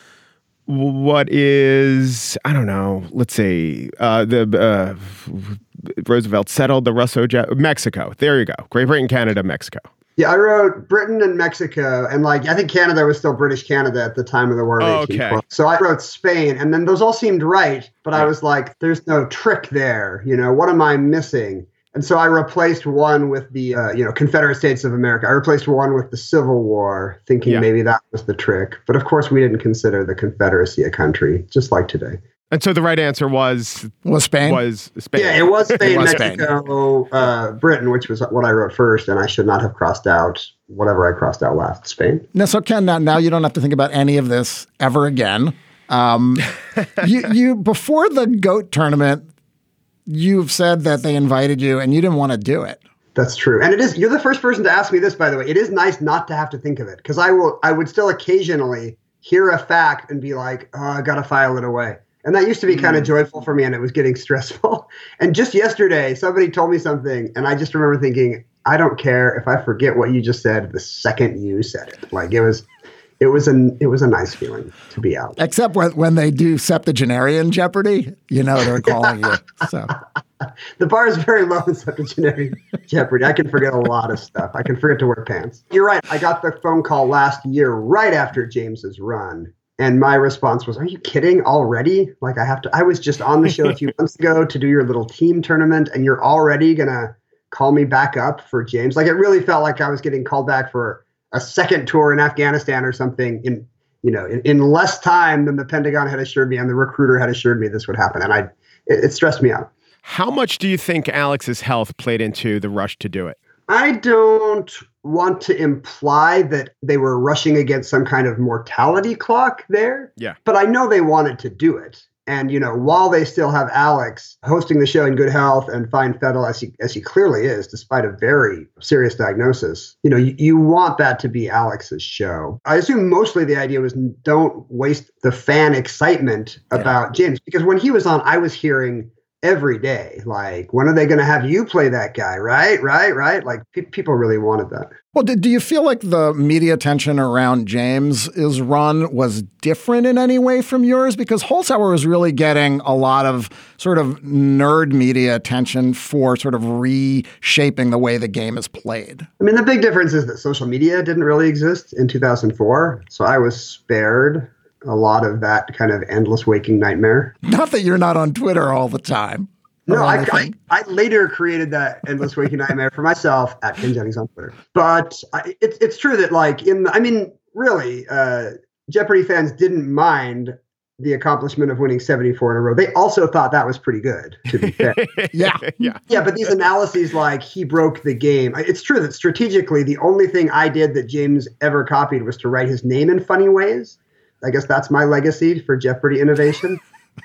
I: What is, I don't know, let's say uh, the uh, Roosevelt settled the Russo Mexico. There you go. Great Britain, Canada, Mexico.
H: Yeah, I wrote Britain and Mexico, and like I think Canada was still British Canada at the time of the war.
I: Oh, okay.
H: So I wrote Spain, and then those all seemed right, but yeah. I was like, "There's no trick there, you know. What am I missing?" And so I replaced one with the uh, you know Confederate States of America. I replaced one with the Civil War, thinking yeah. maybe that was the trick. But of course, we didn't consider the Confederacy a country, just like today.
I: And so the right answer was
C: was Spain.
I: Was Spain?
H: Yeah, it was Spain, it was Mexico,
C: Spain.
H: Uh, Britain, which was what I wrote first, and I should not have crossed out whatever I crossed out last. Spain.
C: No, so Ken, now, now you don't have to think about any of this ever again. Um, you, you before the GOAT tournament, you've said that they invited you, and you didn't want to do it.
H: That's true, and it is. You're the first person to ask me this, by the way. It is nice not to have to think of it because I will. I would still occasionally hear a fact and be like, "Oh, I got to file it away." And that used to be kind of joyful for me, and it was getting stressful. And just yesterday, somebody told me something, and I just remember thinking, I don't care if I forget what you just said the second you said it. Like it was, it was a, it was a nice feeling to be out.
C: Except when, when they do septuagenarian Jeopardy, you know they're calling you. So
H: the bar is very low in septuagenarian Jeopardy. I can forget a lot of stuff. I can forget to wear pants. You're right. I got the phone call last year, right after James's run. And my response was, are you kidding already? Like I have to, I was just on the show a few months ago to do your little team tournament and you're already going to call me back up for James. Like it really felt like I was getting called back for a second tour in Afghanistan or something in, you know, in, in less time than the Pentagon had assured me and the recruiter had assured me this would happen. And I, it, it stressed me out.
I: How much do you think Alex's health played into the rush to do it?
H: I don't want to imply that they were rushing against some kind of mortality clock there.
I: Yeah.
H: But I know they wanted to do it. And, you know, while they still have Alex hosting the show in good health and fine fettle, as he, as he clearly is, despite a very serious diagnosis, you know, you, you want that to be Alex's show. I assume mostly the idea was don't waste the fan excitement about yeah. James, because when he was on, I was hearing every day, like, when are they going to have you play that guy? Right, right, right. Like pe- people really wanted that.
C: Well, did, do you feel like the media attention around James's run was different in any way from yours? Because Holzhauer was really getting a lot of sort of nerd media attention for sort of reshaping the way the game is played.
H: I mean, the big difference is that social media didn't really exist in two thousand four. So I was spared a lot of that kind of endless waking nightmare.
C: Not that you're not on Twitter all the time.
H: No, I, I, I later created that endless waking nightmare for myself at Ken Jennings on Twitter. But I, it's it's true that, like, in the, I mean, really, uh, Jeopardy fans didn't mind the accomplishment of winning seventy-four in a row. They also thought that was pretty good, to be fair.
C: yeah.
I: Yeah.
H: Yeah, but these analyses, like, he broke the game. It's true that strategically, the only thing I did that James ever copied was to write his name in funny ways. I guess that's my legacy for Jeopardy innovation.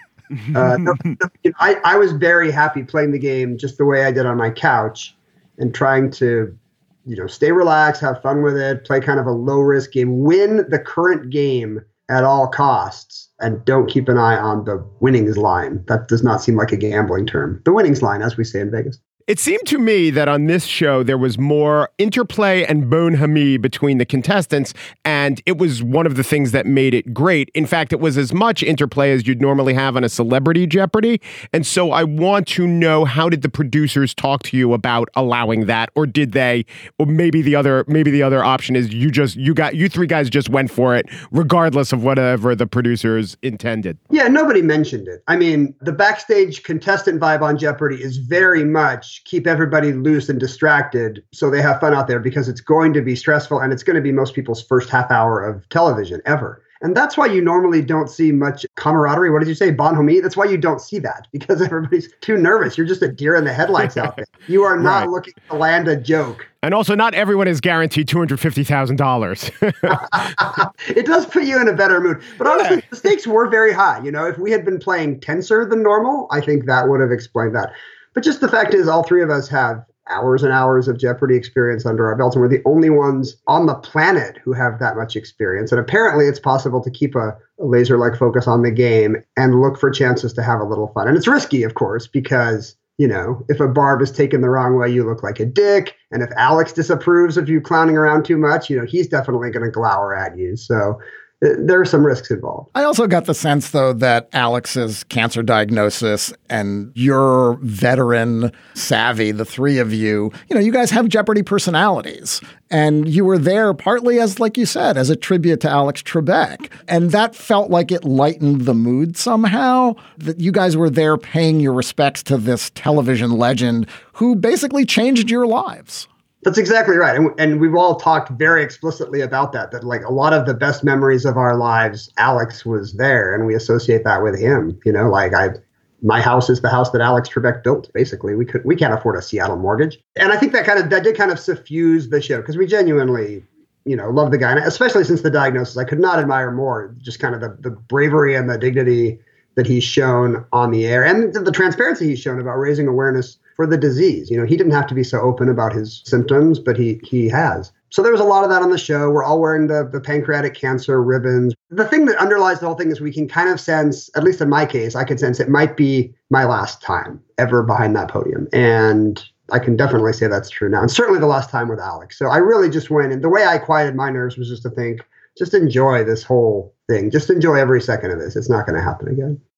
H: Uh, no, no, you know, I, I was very happy playing the game just the way I did on my couch and trying to, you know, stay relaxed, have fun with it, play kind of a low risk game, win the current game at all costs, and don't keep an eye on the winnings line. That does not seem like a gambling term. The winnings line, as we say in Vegas.
I: It seemed to me that on this show, there was more interplay and bonhomie between the contestants, and it was one of the things that made it great. In fact, it was as much interplay as you'd normally have on a Celebrity Jeopardy. And so I want to know, how did the producers talk to you about allowing that? Or did they, or maybe the other, maybe the other option is you just, you got, you three guys just went for it, regardless of whatever the producers intended.
H: Yeah, nobody mentioned it. I mean, the backstage contestant vibe on Jeopardy is very much keep everybody loose and distracted so they have fun out there, because it's going to be stressful and it's going to be most people's first half hour of television ever. And that's why you normally don't see much camaraderie. What did you say? Bonhomie? That's why you don't see that, because everybody's too nervous. You're just a deer in the headlights out there. You are not right. looking to land a joke.
I: And also, not everyone is guaranteed two hundred fifty thousand dollars.
H: It does put you in a better mood. But honestly, yeah. the stakes were very high. You know, if we had been playing tenser than normal, I think that would have explained that. But just the fact is, all three of us have hours and hours of Jeopardy experience under our belts, and we're the only ones on the planet who have that much experience. And apparently it's possible to keep a, a laser-like focus on the game and look for chances to have a little fun. And it's risky, of course, because, you know, if a barb is taken the wrong way, you look like a dick. And if Alex disapproves of you clowning around too much, you know, he's definitely going to glower at you. So there are some risks involved.
C: I also got the sense, though, that Alex's cancer diagnosis and your veteran savvy, the three of you, you know, you guys have Jeopardy personalities. And you were there partly as, like you said, as a tribute to Alex Trebek. And that felt like it lightened the mood somehow, that you guys were there paying your respects to this television legend who basically changed your lives.
H: That's exactly right. And, and we've all talked very explicitly about that, that like a lot of the best memories of our lives, Alex was there, and we associate that with him. You know, like I, my house is the house that Alex Trebek built, basically. We could, we can't afford a Seattle mortgage. And I think that kind of, that did kind of suffuse the show, because we genuinely, you know, love the guy. And especially since the diagnosis, I could not admire more just kind of the, the bravery and the dignity that he's shown on the air, and the transparency he's shown about raising awareness for the disease. You know, he didn't have to be so open about his symptoms, but he he has. So there was a lot of that on the show. We're all wearing the, the pancreatic cancer ribbons. The thing that underlies the whole thing is we can kind of sense, at least in my case, I could sense it might be my last time ever behind that podium. And I can definitely say that's true now. And certainly the last time with Alex. So I really just went, and the way I quieted my nerves was just to think, just enjoy this whole thing. Just enjoy every second of this. It's not going to happen again.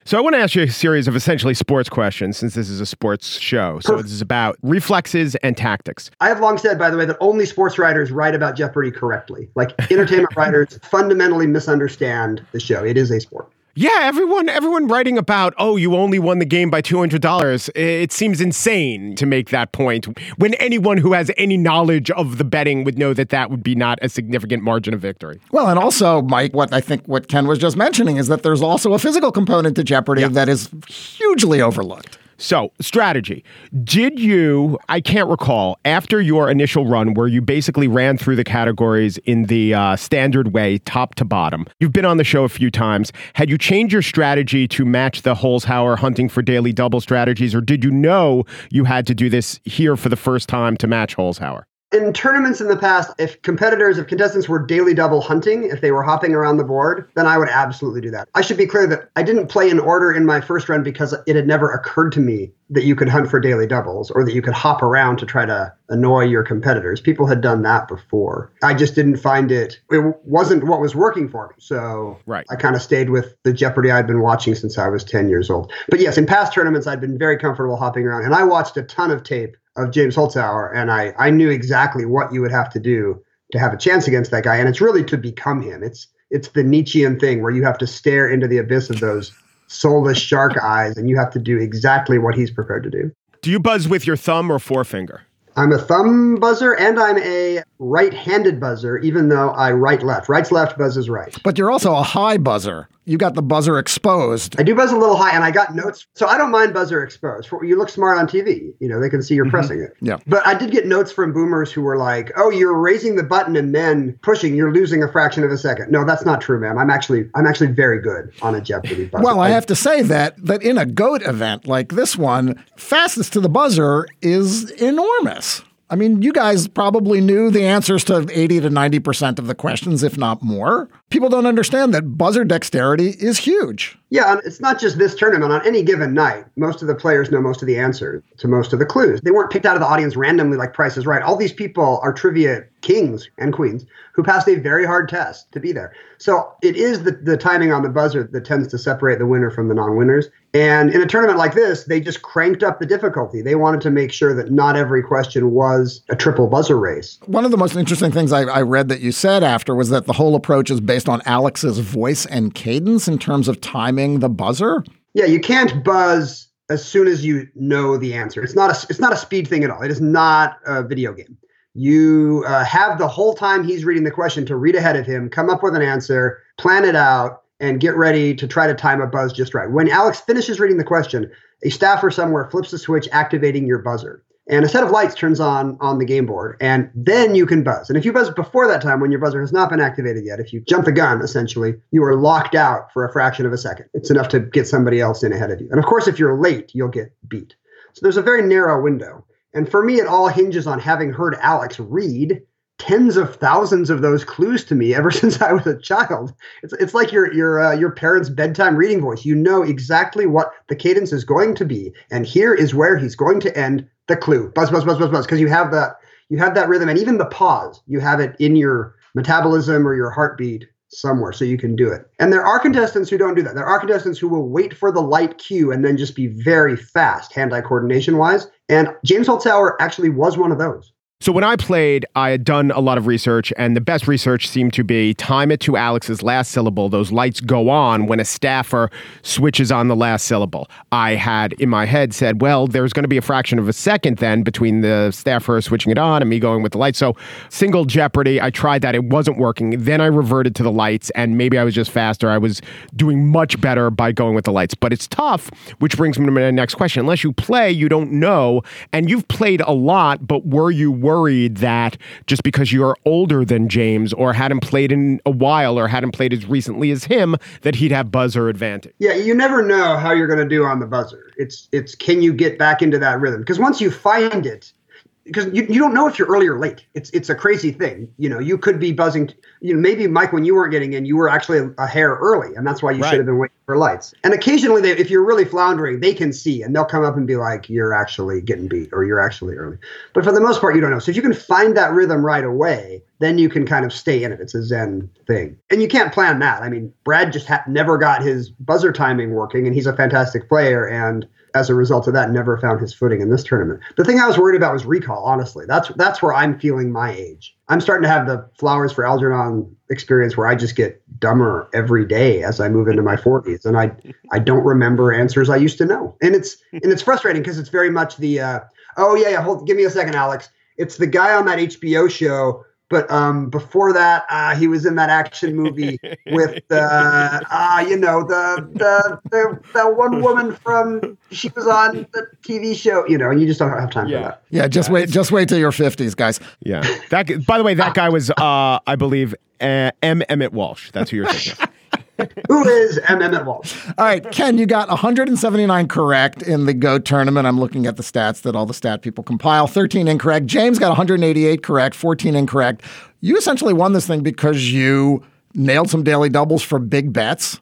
I: So I want to ask you a series of essentially sports questions since this is a sports show. So this is about reflexes and tactics.
H: I have long said, by the way, that only sports writers write about Jeopardy correctly. Like entertainment writers fundamentally misunderstand the show. It is a sport.
I: Yeah, everyone everyone writing about, oh, you only won the game by two hundred dollars. It seems insane to make that point when anyone who has any knowledge of the betting would know that that would be not a significant margin of victory.
C: Well, and also, Mike, what I think what Ken was just mentioning is that there's also a physical component to Jeopardy yeah. that is hugely overlooked.
I: So, strategy. Did you, I can't recall, after your initial run where you basically ran through the categories in the uh, standard way, top to bottom, you've been on the show a few times, had you changed your strategy to match the Holzhauer hunting for daily double strategies, or did you know you had to do this here for the first time to match Holzhauer?
H: In tournaments in the past, if competitors, if contestants were daily double hunting, if they were hopping around the board, then I would absolutely do that. I should be clear that I didn't play in order in my first run because it had never occurred to me that you could hunt for daily doubles or that you could hop around to try to annoy your competitors. People had done that before. I just didn't find it, it wasn't what was working for me. So
I: right.
H: I kind of stayed with the Jeopardy I'd been watching since I was ten years old. But yes, in past tournaments, I'd been very comfortable hopping around, and I watched a ton of tape of James Holzhauer, and I, I knew exactly what you would have to do to have a chance against that guy. And it's really to become him. It's it's the Nietzschean thing where you have to stare into the abyss of those soulless shark eyes, and you have to do exactly what he's prepared to do.
I: Do you buzz with your thumb or forefinger?
H: I'm a thumb buzzer, and I'm a right-handed buzzer, even though I right-left. Right's left, buzzes right.
C: But you're also a high buzzer. You got the buzzer exposed.
H: I do buzz a little high, and I got notes. So I don't mind buzzer exposed. For, you look smart on T V. You know, they can see you're mm-hmm. pressing it.
C: Yeah.
H: But I did get notes from boomers who were like, oh, you're raising the button and then pushing. You're losing a fraction of a second. No, that's not true, ma'am. I'm actually I'm actually very good on a Jeopardy buzzer.
C: Well, I have to say that that in a GOAT event like this one, fastest to the buzzer is enormous. I mean, you guys probably knew the answers to eighty to ninety percent of the questions, if not more. People don't understand that buzzer dexterity is huge.
H: Yeah, and it's not just this tournament. On any given night, most of the players know most of the answers to most of the clues. They weren't picked out of the audience randomly like Price is Right. All these people are trivia kings and queens who passed a very hard test to be there. So it is the, the timing on the buzzer that tends to separate the winner from the non-winners. And in a tournament like this, they just cranked up the difficulty. They wanted to make sure that not every question was a triple buzzer race.
C: One of the most interesting things I, I read that you said after was that the whole approach is based on Alex's voice and cadence in terms of timing the buzzer.
H: Yeah, you can't buzz as soon as you know the answer. It's not a, it's not a speed thing at all. It is not a video game. You uh, have the whole time he's reading the question to read ahead of him, come up with an answer, plan it out, and get ready to try to time a buzz just right. When Alex finishes reading the question, a staffer somewhere flips the switch activating your buzzer. And a set of lights turns on on the game board, and then you can buzz. And if you buzz before that time, when your buzzer has not been activated yet, if you jump the gun, essentially, you are locked out for a fraction of a second. It's enough to get somebody else in ahead of you. And of course, if you're late, you'll get beat. So there's a very narrow window. And for me, it all hinges on having heard Alex read tens of thousands of those clues to me ever since I was a child. It's it's like your your uh, your parents' bedtime reading voice. You know exactly what the cadence is going to be, and here is where he's going to end the clue. Buzz, buzz, buzz, buzz, buzz, because you have that you have that rhythm, and even the pause, you have it in your metabolism or your heartbeat somewhere, so you can do it. And there are contestants who don't do that. There are contestants who will wait for the light cue and then just be very fast, hand-eye coordination wise. And James Holzhauer actually was one of those.
I: So when I played, I had done a lot of research, and the best research seemed to be time it to Alex's last syllable. Those lights go on when a staffer switches on the last syllable. I had in my head said, well, there's going to be a fraction of a second then between the staffer switching it on and me going with the lights. So single Jeopardy, I tried that. It wasn't working. Then I reverted to the lights, and maybe I was just faster. I was doing much better by going with the lights. But it's tough, which brings me to my next question. Unless you play, you don't know. And you've played a lot, but were you worried worried that just because you're older than James or hadn't played in a while or hadn't played as recently as him, that he'd have buzzer advantage?
H: Yeah, you never know how you're going to do on the buzzer. It's, it's can you get back into that rhythm? Because once you find it, because you, you don't know if you're early or late. It's it's a crazy thing. You know, you could be buzzing. You know, maybe, Mike, when you weren't getting in, you were actually a, a hair early, and that's why you right. should have been waiting for lights. And occasionally, they, if you're really floundering, they can see, and they'll come up and be like, you're actually getting beat, or you're actually early. But for the most part, you don't know. So if you can find that rhythm right away, then you can kind of stay in it. It's a Zen thing. And you can't plan that. I mean, Brad just ha- never got his buzzer timing working, and he's a fantastic player. And as a result of that, never found his footing in this tournament. The thing I was worried about was recall, honestly. That's that's where I'm feeling my age. I'm starting to have the Flowers for Algernon experience where I just get dumber every day as I move into my forties. And I I don't remember answers I used to know. And it's and it's frustrating because it's very much the, uh, oh, yeah, yeah, hold, give me a second, Alex. It's the guy on that H B O show. But um, before that, uh, he was in that action movie with, uh, uh, you know, the, the the the one woman from, she was on the T V show, you know, and you just don't have time
I: yeah.
H: for that.
C: Yeah, just wait, just wait till your fifties, guys.
I: Yeah. That. By the way, that guy was, uh, I believe, uh, M. Emmett Walsh. That's who you're thinking of.
H: Who is M. Emmett Walsh?
C: All right, Ken, you got one hundred seventy-nine correct in the Go tournament. I'm looking at the stats that all the stat people compile. thirteen incorrect. James got one hundred eighty-eight correct, fourteen incorrect. You essentially won this thing because you nailed some daily doubles for big bets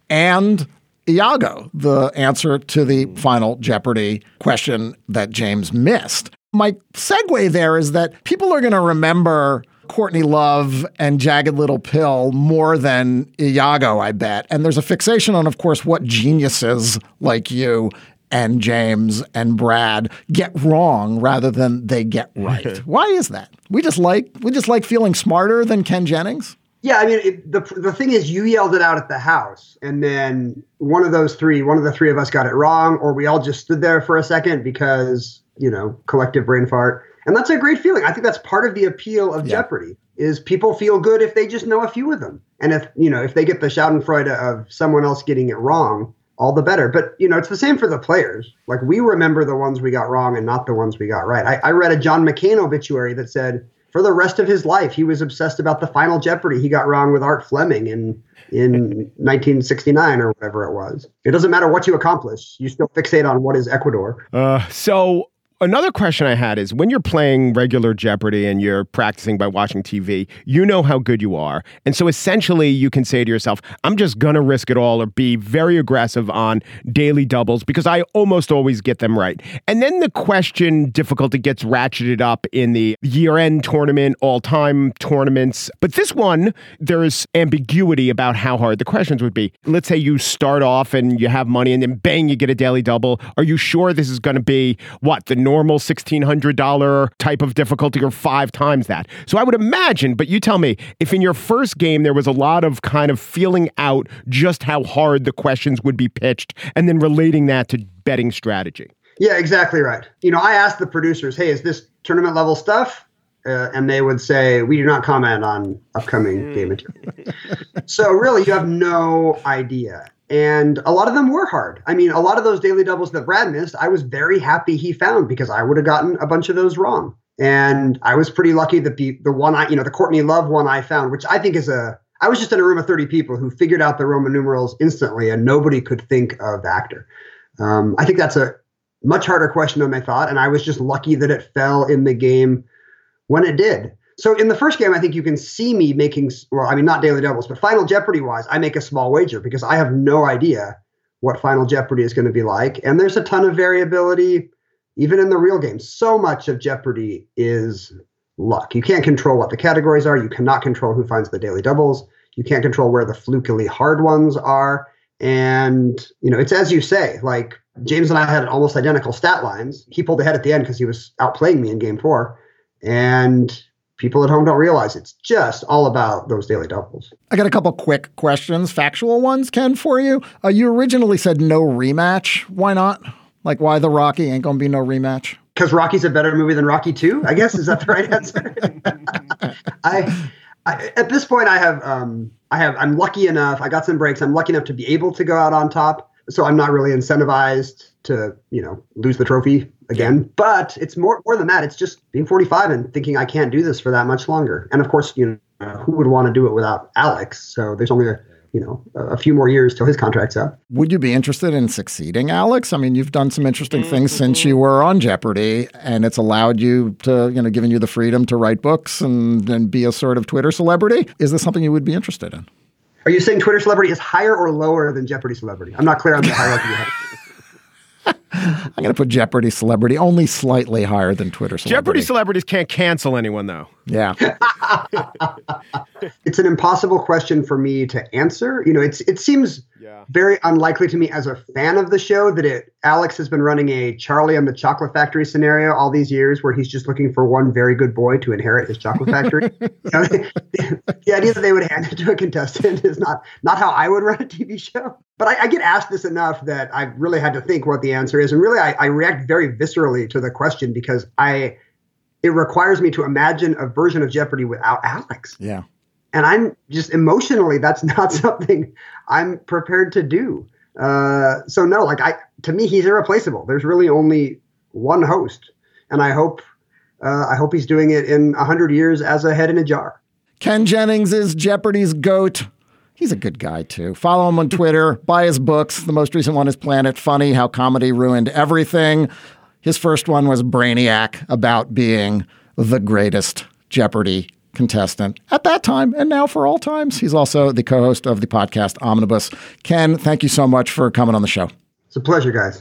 C: and Iago, the answer to the final Jeopardy question that James missed. My segue there is that people are going to remember Courtney Love and Jagged Little Pill more than Iago, I bet. And there's a fixation on, of course, what geniuses like you and James and Brad get wrong rather than they get right. Why is that? We just like we just like feeling smarter than Ken Jennings?
H: Yeah, I mean, it, the the thing is, you yelled it out at the house, and then one of those three, one of the three of us got it wrong, or we all just stood there for a second because, you know, collective brain fart. And that's a great feeling. I think that's part of the appeal of yeah. Jeopardy is people feel good if they just know a few of them. And if, you know, if they get the schadenfreude of someone else getting it wrong, all the better. But, you know, it's the same for the players. Like, we remember the ones we got wrong and not the ones we got right. I, I read a John McCain obituary that said for the rest of his life, he was obsessed about the final Jeopardy he got wrong with Art Fleming in in nineteen sixty-nine or whatever it was. It doesn't matter what you accomplish. You still fixate on what is Ecuador.
I: Uh, so another question I had is when you're playing regular Jeopardy and you're practicing by watching T V, you know how good you are. And so essentially you can say to yourself, I'm just going to risk it all or be very aggressive on daily doubles because I almost always get them right. And then the question difficulty gets ratcheted up in the year-end tournament, all-time tournaments. But this one, there is ambiguity about how hard the questions would be. Let's say you start off and you have money and then bang, you get a daily double. Are you sure this is going to be what, the normal sixteen hundred dollars type of difficulty or five times that? So I would imagine, but you tell me, if in your first game there was a lot of kind of feeling out just how hard the questions would be pitched and then relating that to betting strategy.
H: Yeah, exactly right. You know, I asked the producers, hey, is this tournament level stuff? Uh, and they would say, we do not comment on upcoming game material. So really, you have no idea. And a lot of them were hard. I mean, a lot of those daily doubles that Brad missed, I was very happy he found because I would have gotten a bunch of those wrong. And I was pretty lucky that the the one I, you know, the Courtney Love one I found, which I think is a, I was just in a room of thirty people who figured out the Roman numerals instantly and nobody could think of actor. Um, I think that's a much harder question than I thought. And I was just lucky that it fell in the game when it did. So in the first game, I think you can see me making, well, I mean, not daily doubles, but Final Jeopardy wise, I make a small wager because I have no idea what Final Jeopardy is going to be like. And there's a ton of variability, even in the real game. So much of Jeopardy is luck. You can't control what the categories are. You cannot control who finds the daily doubles. You can't control where the flukily hard ones are. And, you know, it's as you say, like James and I had almost identical stat lines. He pulled ahead at the end because he was outplaying me in game four. And people at home don't realize it's just all about those daily doubles.
C: I got a couple quick questions, factual ones, Ken, for you. Uh, you originally said no rematch. Why not? Like, why the Rocky ain't going to be no rematch?
H: Because Rocky's a better movie than Rocky two, I guess. Is that the right answer? I, I, at this point, I have, um, I have, I'm lucky enough. I got some breaks. I'm lucky enough to be able to go out on top. So I'm not really incentivized to, you know, lose the trophy again. But it's more more than that. It's just being forty-five and thinking I can't do this for that much longer. And of course, you know, who would want to do it without Alex? So there's only a, you know, a few more years till his contract's up.
C: Would you be interested in succeeding Alex? I mean, you've done some interesting things since you were on Jeopardy, and it's allowed you to, you know, given you the freedom to write books and, and be a sort of Twitter celebrity. Is this something you would be interested in?
H: Are you saying Twitter celebrity is higher or lower than Jeopardy celebrity? I'm not clear on the hierarchy.
C: I'm going to put Jeopardy celebrity only slightly higher than Twitter celebrity.
I: Jeopardy celebrities can't cancel anyone, though.
C: Yeah.
H: It's an impossible question for me to answer. You know, it's it seems
I: Yeah.
H: very unlikely to me as a fan of the show that it Alex has been running a Charlie and the Chocolate Factory scenario all these years where he's just looking for one very good boy to inherit his chocolate factory. You know, the, the idea that they would hand it to a contestant is not not how I would run a T V show. But I, I get asked this enough that I really had to think what the answer is. And really, I, I react very viscerally to the question because I it requires me to imagine a version of Jeopardy without Alex.
C: Yeah.
H: And I'm just emotionally, that's not something I'm prepared to do. Uh, so no, like I, to me, he's irreplaceable. There's really only one host, and I hope, uh, I hope he's doing it in a hundred years as a head in a jar.
C: Ken Jennings is Jeopardy's GOAT. He's a good guy, too. Follow him on Twitter. Buy his books. The most recent one is Planet Funny, How Comedy Ruined Everything. His first one was Brainiac, about being the greatest Jeopardy contestant at that time and now for all times. He's also the co-host of the podcast Omnibus. Ken, thank you so much for coming on the show.
H: It's a pleasure, guys.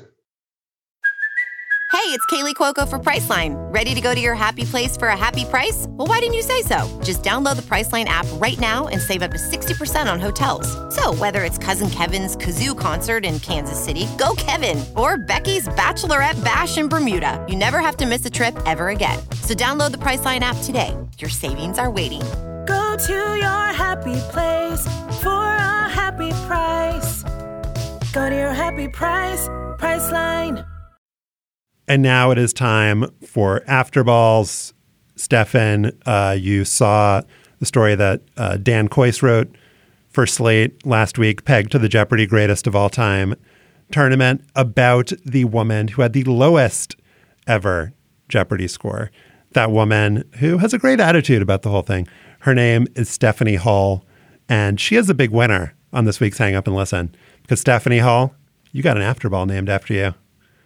J: Hey, it's Kaylee Cuoco for Priceline. Ready to go to your happy place for a happy price? Well, why didn't you say so? Just download the Priceline app right now and save up to sixty percent on hotels. So whether it's Cousin Kevin's Kazoo Concert in Kansas City, go Kevin, or Becky's Bachelorette Bash in Bermuda, you never have to miss a trip ever again. So download the Priceline app today. Your savings are waiting.
K: Go to your happy place for a happy price. Go to your happy price, Priceline.
B: And now it is time for After Balls. Stefan, uh, you saw the story that uh, Dan Kois wrote for Slate last week, pegged to the Jeopardy Greatest of All Time tournament, about the woman who had the lowest ever Jeopardy score. That woman who has a great attitude about the whole thing. Her name is Stephanie Hall, and she is a big winner on this week's Hang Up and Listen, because Stephanie Hall, you got an After Ball named after you.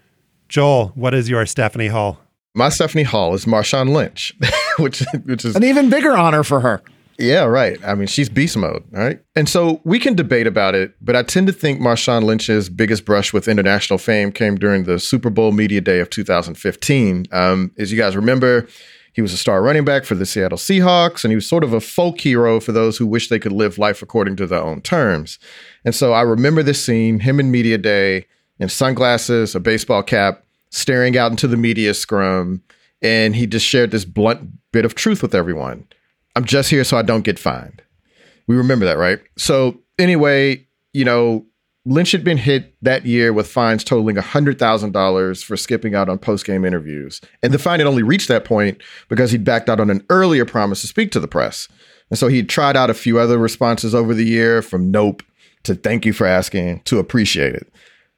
B: Joel, what is your Stephanie Hall?
D: My Stephanie Hall is Marshawn Lynch, which which is
C: an even bigger honor for her.
D: Yeah, right. I mean, she's beast mode, right? And so we can debate about it, but I tend to think Marshawn Lynch's biggest brush with international fame came during the Super Bowl media day of two thousand fifteen. Um, as you guys remember, he was a star running back for the Seattle Seahawks, and he was sort of a folk hero for those who wish they could live life according to their own terms. And so I remember this scene, him in media day, in sunglasses, a baseball cap, staring out into the media scrum. And he just shared this blunt bit of truth with everyone. I'm just here so I don't get fined. We remember that, right? So anyway, you know, Lynch had been hit that year with fines totaling one hundred thousand dollars for skipping out on post-game interviews. And the fine had only reached that point because he'd backed out on an earlier promise to speak to the press. And so he'd tried out a few other responses over the year, from nope to thank you for asking to appreciate it.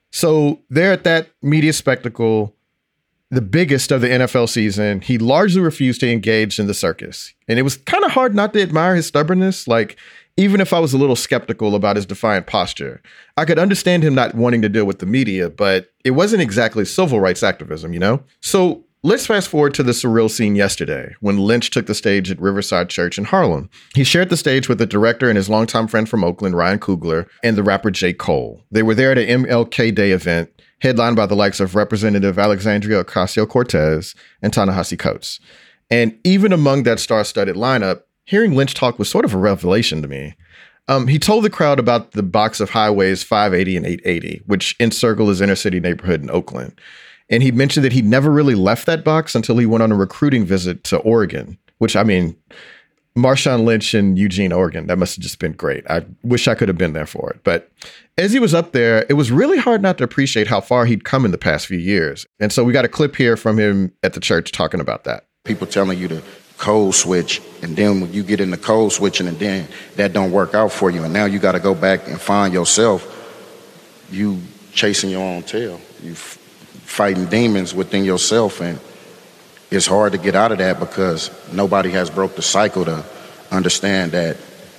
D: So there at that media spectacle, the biggest of the N F L season, he largely refused to engage in the circus. And it was kind of hard not to admire his stubbornness. Like, even if I was a little skeptical about his defiant posture, I could understand him not wanting to deal with the media, but it wasn't exactly civil rights activism, you know? So let's fast forward to the surreal scene yesterday when Lynch took the stage at Riverside Church in Harlem. He shared the stage with the director and his longtime friend from Oakland, Ryan Coogler, and the rapper J. Cole. They were there at an M L K Day event headlined by the likes of Representative Alexandria Ocasio-Cortez and Ta-Nehisi Coates. And even among that star-studded lineup, hearing Lynch talk was sort of a revelation to me. Um, he told the crowd about the box of highways five eighty and eight eighty, which encircle his inner city neighborhood in Oakland. And he mentioned that he never really left that box until he went on a recruiting visit to Oregon, which, I mean, Marshawn Lynch in Eugene, Oregon, that must have just been great. I wish I could have been there for it. But as he was up there, it was really hard not to appreciate how far he'd come in the past few years. And so we got a clip here from him at the church talking about that.
L: People telling you to code switch, and then when you get into code switching and then that don't work out for you, and now you got to go back and find yourself, you chasing your own tail. You f- fighting demons within yourself, and it's hard to get out of that because nobody has broke the cycle to understand that.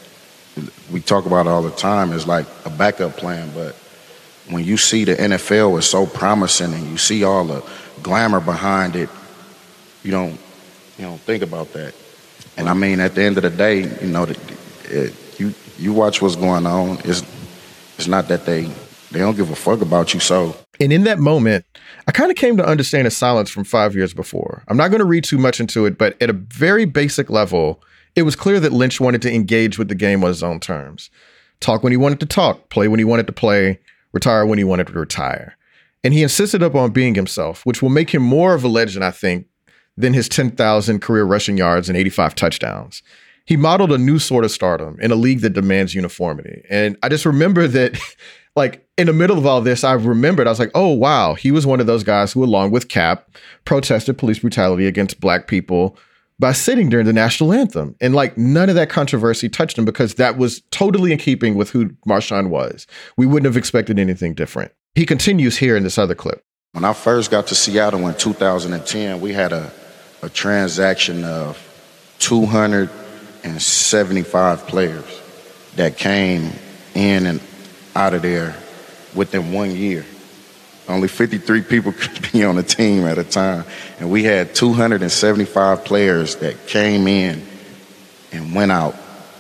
L: We talk about it all the time, it's like a backup plan, but when you see the N F L is so promising and you see all the glamour behind it, you don't you don't think about that. And I mean, at the end of the day, you know, it, you you watch what's going on. It's it's not that they they don't give a fuck about you. So
D: And in that moment, I kind of came to understand his silence from five years before. I'm not going to read too much into it, but at a very basic level, it was clear that Lynch wanted to engage with the game on his own terms. Talk when he wanted to talk, play when he wanted to play, retire when he wanted to retire. And he insisted upon being himself, which will make him more of a legend, I think, than his ten thousand career rushing yards and eighty-five touchdowns. He modeled a new sort of stardom in a league that demands uniformity. And I just remember that, like, in the middle of all this, I remembered, I was like, oh, wow, he was one of those guys who, along with Cap, protested police brutality against black people by sitting during the national anthem. And like none of that controversy touched him because that was totally in keeping with who Marshawn was. We wouldn't have expected anything different. He continues here in this other clip.
L: When I first got to Seattle in two thousand ten, we had a, a transaction of two hundred seventy-five players that came in and out of there within one year. Only fifty-three people could be on the team at a time. And we had two hundred seventy-five players that came in and went out.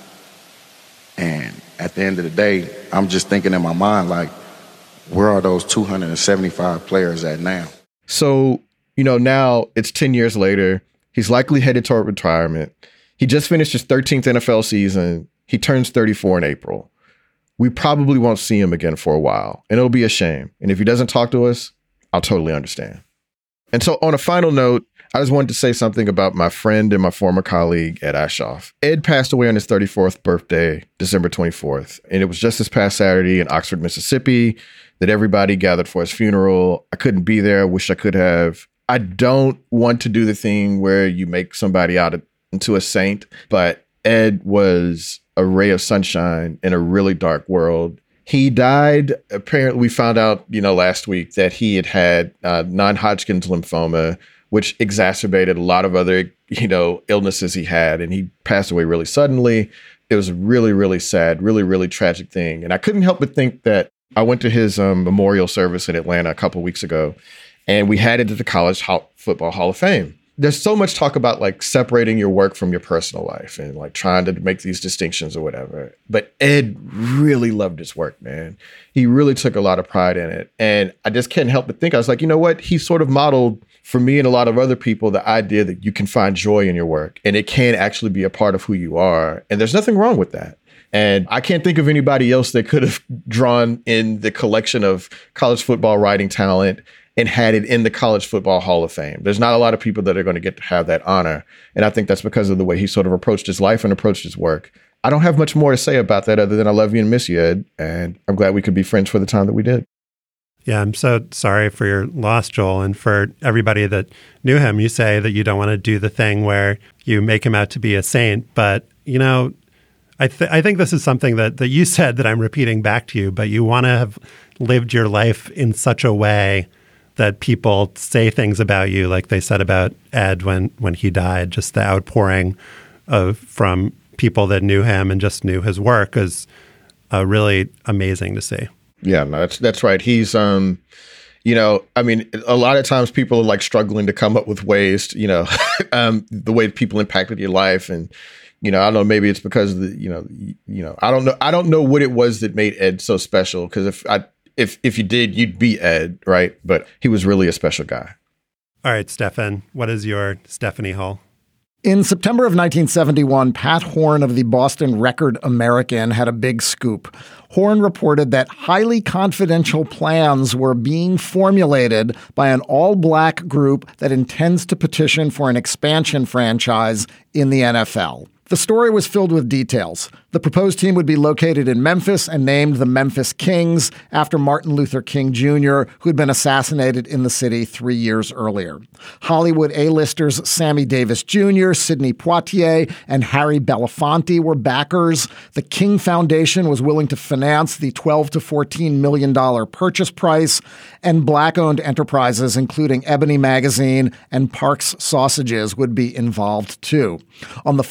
L: And at the end of the day, I'm just thinking in my mind, like, where are those two hundred seventy-five players at now?
D: So, you know, now it's ten years later. He's likely headed toward retirement. He just finished his thirteenth N F L season. He turns thirty-four in April. We probably won't see him again for a while, and it'll be a shame. And if he doesn't talk to us, I'll totally understand. And so on a final note, I just wanted to say something about my friend and my former colleague, Ed Aschoff. Ed passed away on his thirty-fourth birthday, December twenty-fourth. And it was just this past Saturday in Oxford, Mississippi, that everybody gathered for his funeral. I couldn't be there. I wish I could have. I don't want to do the thing where you make somebody out of, into a saint, but Ed was a ray of sunshine in a really dark world. He died. Apparently, we found out, you know, last week that he had had uh, non-Hodgkin's lymphoma, which exacerbated a lot of other, you know, illnesses he had. And he passed away really suddenly. It was a really, really sad, really, really tragic thing. And I couldn't help but think that I went to his um, memorial service in Atlanta a couple of weeks ago, and we had it at the College Ho- Football Hall of Fame. There's so much talk about like separating your work from your personal life and like trying to make these distinctions or whatever. But Ed really loved his work, man. He really took a lot of pride in it. And I just can't help but think, I was like, you know what? He sort of modeled for me and a lot of other people the idea that you can find joy in your work and it can actually be a part of who you are. And there's nothing wrong with that. And I can't think of anybody else that could have drawn in the collection of college football writing talent and had it in the College Football Hall of Fame. There's not a lot of people that are going to get to have that honor. And I think that's because of the way he sort of approached his life and approached his work. I don't have much more to say about that other than I love you and miss you, Ed. And I'm glad we could be friends for the time that we did.
B: Yeah, I'm so sorry for your loss, Joel. And for everybody that knew him, you say that you don't want to do the thing where you make him out to be a saint. But, you know, I, th- I think this is something that, that you said that I'm repeating back to you, but you want to have lived your life in such a way that people say things about you like they said about Ed when, when he died. Just the outpouring of from people that knew him and just knew his work is uh, really amazing to see.
D: Yeah, no, that's that's right. He's, um, you know, I mean, a lot of times people are like struggling to come up with ways, to, you know, um, the way people impacted your life. And, you know, I don't know, maybe it's because, of the, you know, you know, I don't know. I don't know what it was that made Ed so special. Because if I If if you did, you'd be Ed, right? But he was really a special guy.
B: All right, Stefan, what is your Stephanie Hall?
C: In September of nineteen seventy-one, Pat Horn of the Boston Record American had a big scoop. Horn reported that highly confidential plans were being formulated by an all-black group that intends to petition for an expansion franchise in the N F L. The story was filled with details. The proposed team would be located in Memphis and named the Memphis Kings after Martin Luther King Junior, who had been assassinated in the city three years earlier. Hollywood A-listers Sammy Davis Junior, Sidney Poitier, and Harry Belafonte were backers. The King Foundation was willing to finance the twelve to fourteen million dollars purchase price, and black-owned enterprises, including Ebony Magazine and Parks Sausages, would be involved too. On the football side,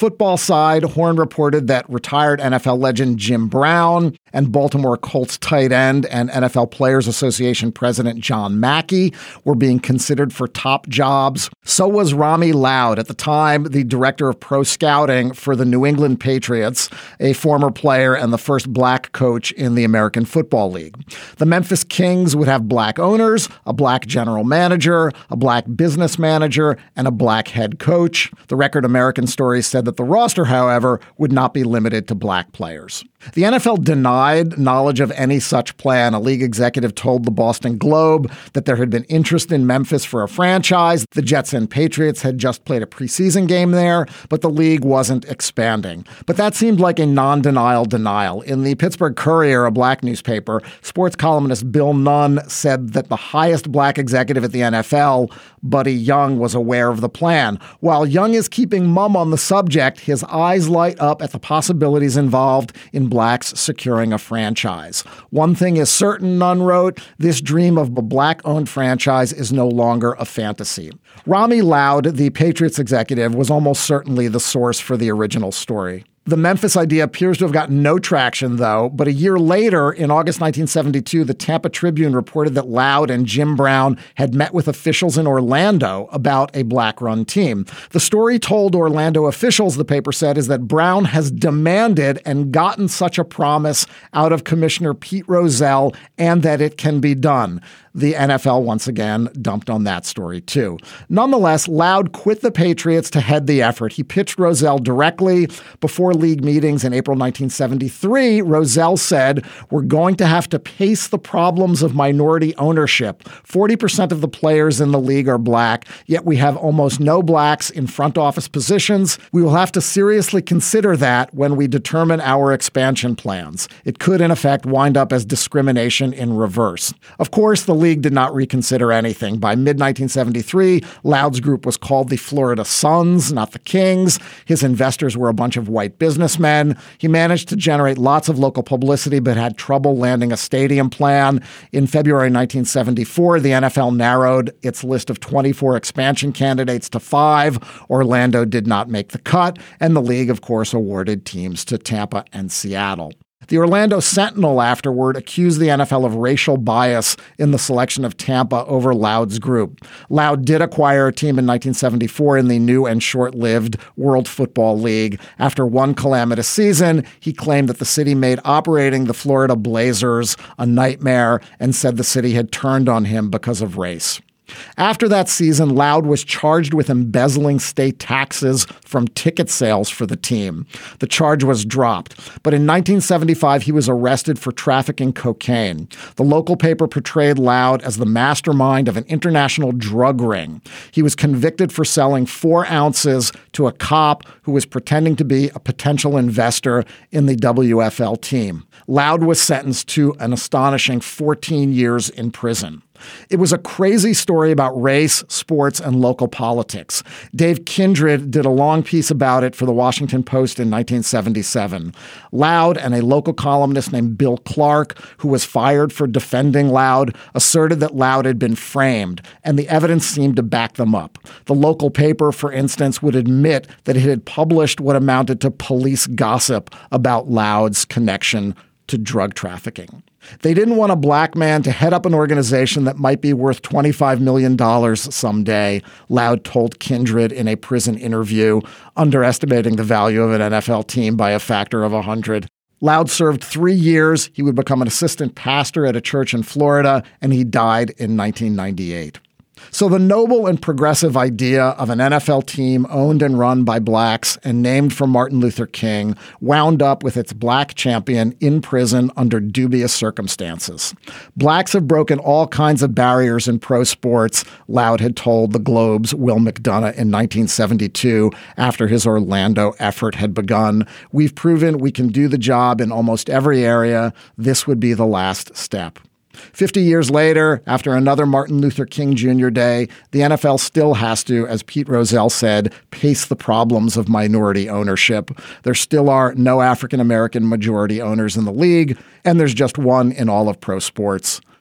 C: side, Horn reported that retired N F L legend Jim Brown and Baltimore Colts tight end and N F L Players Association president John Mackey were being considered for top jobs. So was Rami Loud, at the time the director of pro scouting for the New England Patriots, a former player and the first black coach in the American Football League. The Memphis Kings would have black owners, a black general manager, a black business manager, and a black head coach. The Record American story said that the roster, however, would not be limited to black players. The N F L denied knowledge of any such plan. A league executive told the Boston Globe that there had been interest in Memphis for a franchise. The Jets and Patriots had just played a preseason game there, but the league wasn't expanding. But that seemed like a non-denial denial. In the Pittsburgh Courier, a black newspaper, sports columnist Bill Nunn said that the highest black executive at the N F L, Buddy Young, was aware of the plan. While Young is keeping mum on the subject, his eyes light up at the possibilities involved in blacks securing a franchise. One thing is certain, Nunn wrote, this dream of a black-owned franchise is no longer a fantasy. Rami Loud, the Patriots executive, was almost certainly the source for the original story. The Memphis idea appears to have gotten no traction, though, but a year later, in August nineteen seventy-two, the Tampa Tribune reported that Loud and Jim Brown had met with officials in Orlando about a black-run team. The story told Orlando officials, the paper said, is that Brown has demanded and gotten such a promise out of Commissioner Pete Rozelle and that it can be done. The N F L once again dumped on that story, too. Nonetheless, Loud quit the Patriots to head the effort. He pitched Rozelle directly. Before league meetings in April nineteen seventy-three, Rozelle said, we're going to have to pace the problems of minority ownership. forty percent of the players in the league are black, yet we have almost no blacks in front office positions. We will have to seriously consider that when we determine our expansion plans. It could, in effect, wind up as discrimination in reverse. Of course, the league did not reconsider anything. By mid nineteen seventy-three, Loud's group was called the Florida Suns, not the Kings. His investors were a bunch of white businessmen. He managed to generate lots of local publicity, but had trouble landing a stadium plan. In February nineteen seventy-four, the N F L narrowed its list of twenty-four expansion candidates to five. Orlando did not make the cut, and the league, of course, awarded teams to Tampa and Seattle. The Orlando Sentinel afterward accused the N F L of racial bias in the selection of Tampa over Loud's group. Loud did acquire a team in nineteen seventy-four in the new and short-lived World Football League. After one calamitous season, he claimed that the city made operating the Florida Blazers a nightmare and said the city had turned on him because of race. After that season, Loud was charged with embezzling state taxes from ticket sales for the team. The charge was dropped, but in nineteen seventy-five, he was arrested for trafficking cocaine. The local paper portrayed Loud as the mastermind of an international drug ring. He was convicted for selling four ounces to a cop who was pretending to be a potential investor in the W F L team. Loud was sentenced to an astonishing fourteen years in prison. It was a crazy story about race, sports, and local politics. Dave Kindred did a long piece about it for the Washington Post in nineteen seventy-seven. Loud and a local columnist named Bill Clark, who was fired for defending Loud, asserted that Loud had been framed, and the evidence seemed to back them up. The local paper, for instance, would admit that it had published what amounted to police gossip about Loud's connection to drug trafficking. They didn't want a black man to head up an organization that might be worth twenty-five million dollars someday, Loud told Kindred in a prison interview, underestimating the value of an N F L team by a factor of one hundred. Loud served three years. He would become an assistant pastor at a church in Florida, and he died in nineteen ninety-eight. So the noble and progressive idea of an N F L team owned and run by blacks and named for Martin Luther King wound up with its black champion in prison under dubious circumstances. Blacks have broken all kinds of barriers in pro sports, Loud had told the Globe's Will McDonough in nineteen seventy-two after his Orlando effort had begun. We've proven we can do the job in almost every area. This would be the last step. Fifty years later, after another Martin Luther King Junior Day, the N F L still has to, as Pete Rozelle said, pace the problems of minority ownership. There still are no African-American majority owners in the league, and there's just one in all of pro sports.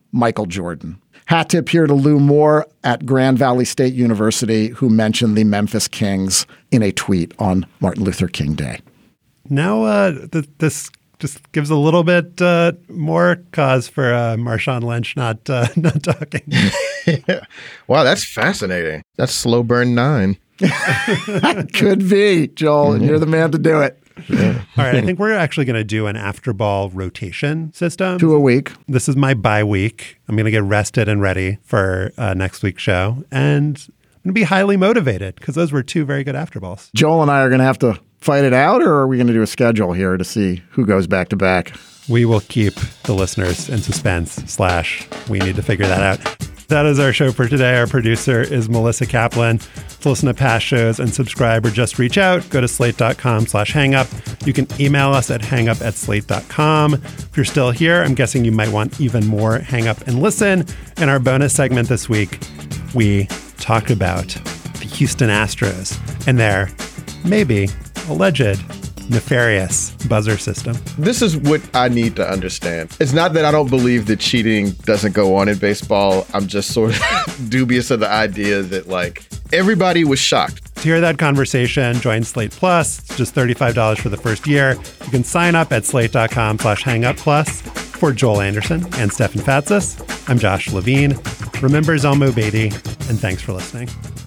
C: Michael Jordan. Hat tip here to Lou Moore at Grand Valley State University, who mentioned the Memphis Kings in a tweet on Martin Luther King Day.
B: Now, uh, th- this just gives a little bit uh, more cause for uh, Marshawn Lynch not uh, not talking.
D: Yeah. Wow, that's fascinating. That's slow burn nine.
C: Could be, Joel, and you're the man to do it.
B: Yeah. All right, I think we're actually going to do an after ball rotation system.
C: Two a week.
B: This is my bye week. I'm going to get rested and ready for uh, next week's show. And I'm going to be highly motivated because those were two very good after balls.
C: Joel and I are going to have to fight it out, or are we going to do a schedule here to see who goes back to back?
B: We will keep the listeners in suspense, slash, we need to figure that out. That is our show for today. Our producer is Melissa Kaplan. To listen to past shows and subscribe or just reach out, go to slate.com slash hangup. You can email us at hangup at slate dot com. If you're still here, I'm guessing you might want even more hang up and listen. In our bonus segment this week, we talked about the Houston Astros and their maybe alleged nefarious buzzer system.
D: This is what I need to understand. It's not that I don't believe that cheating doesn't go on in baseball. I'm just sort of dubious of the idea that, like, everybody was shocked.
B: To hear that conversation, join Slate Plus. It's just thirty-five dollars for the first year. You can sign up at slate.com slash hangup plus. For Joel Anderson and Stefan Fatsis, I'm Josh Levine. Remember Zelmo Beatty, and thanks for listening.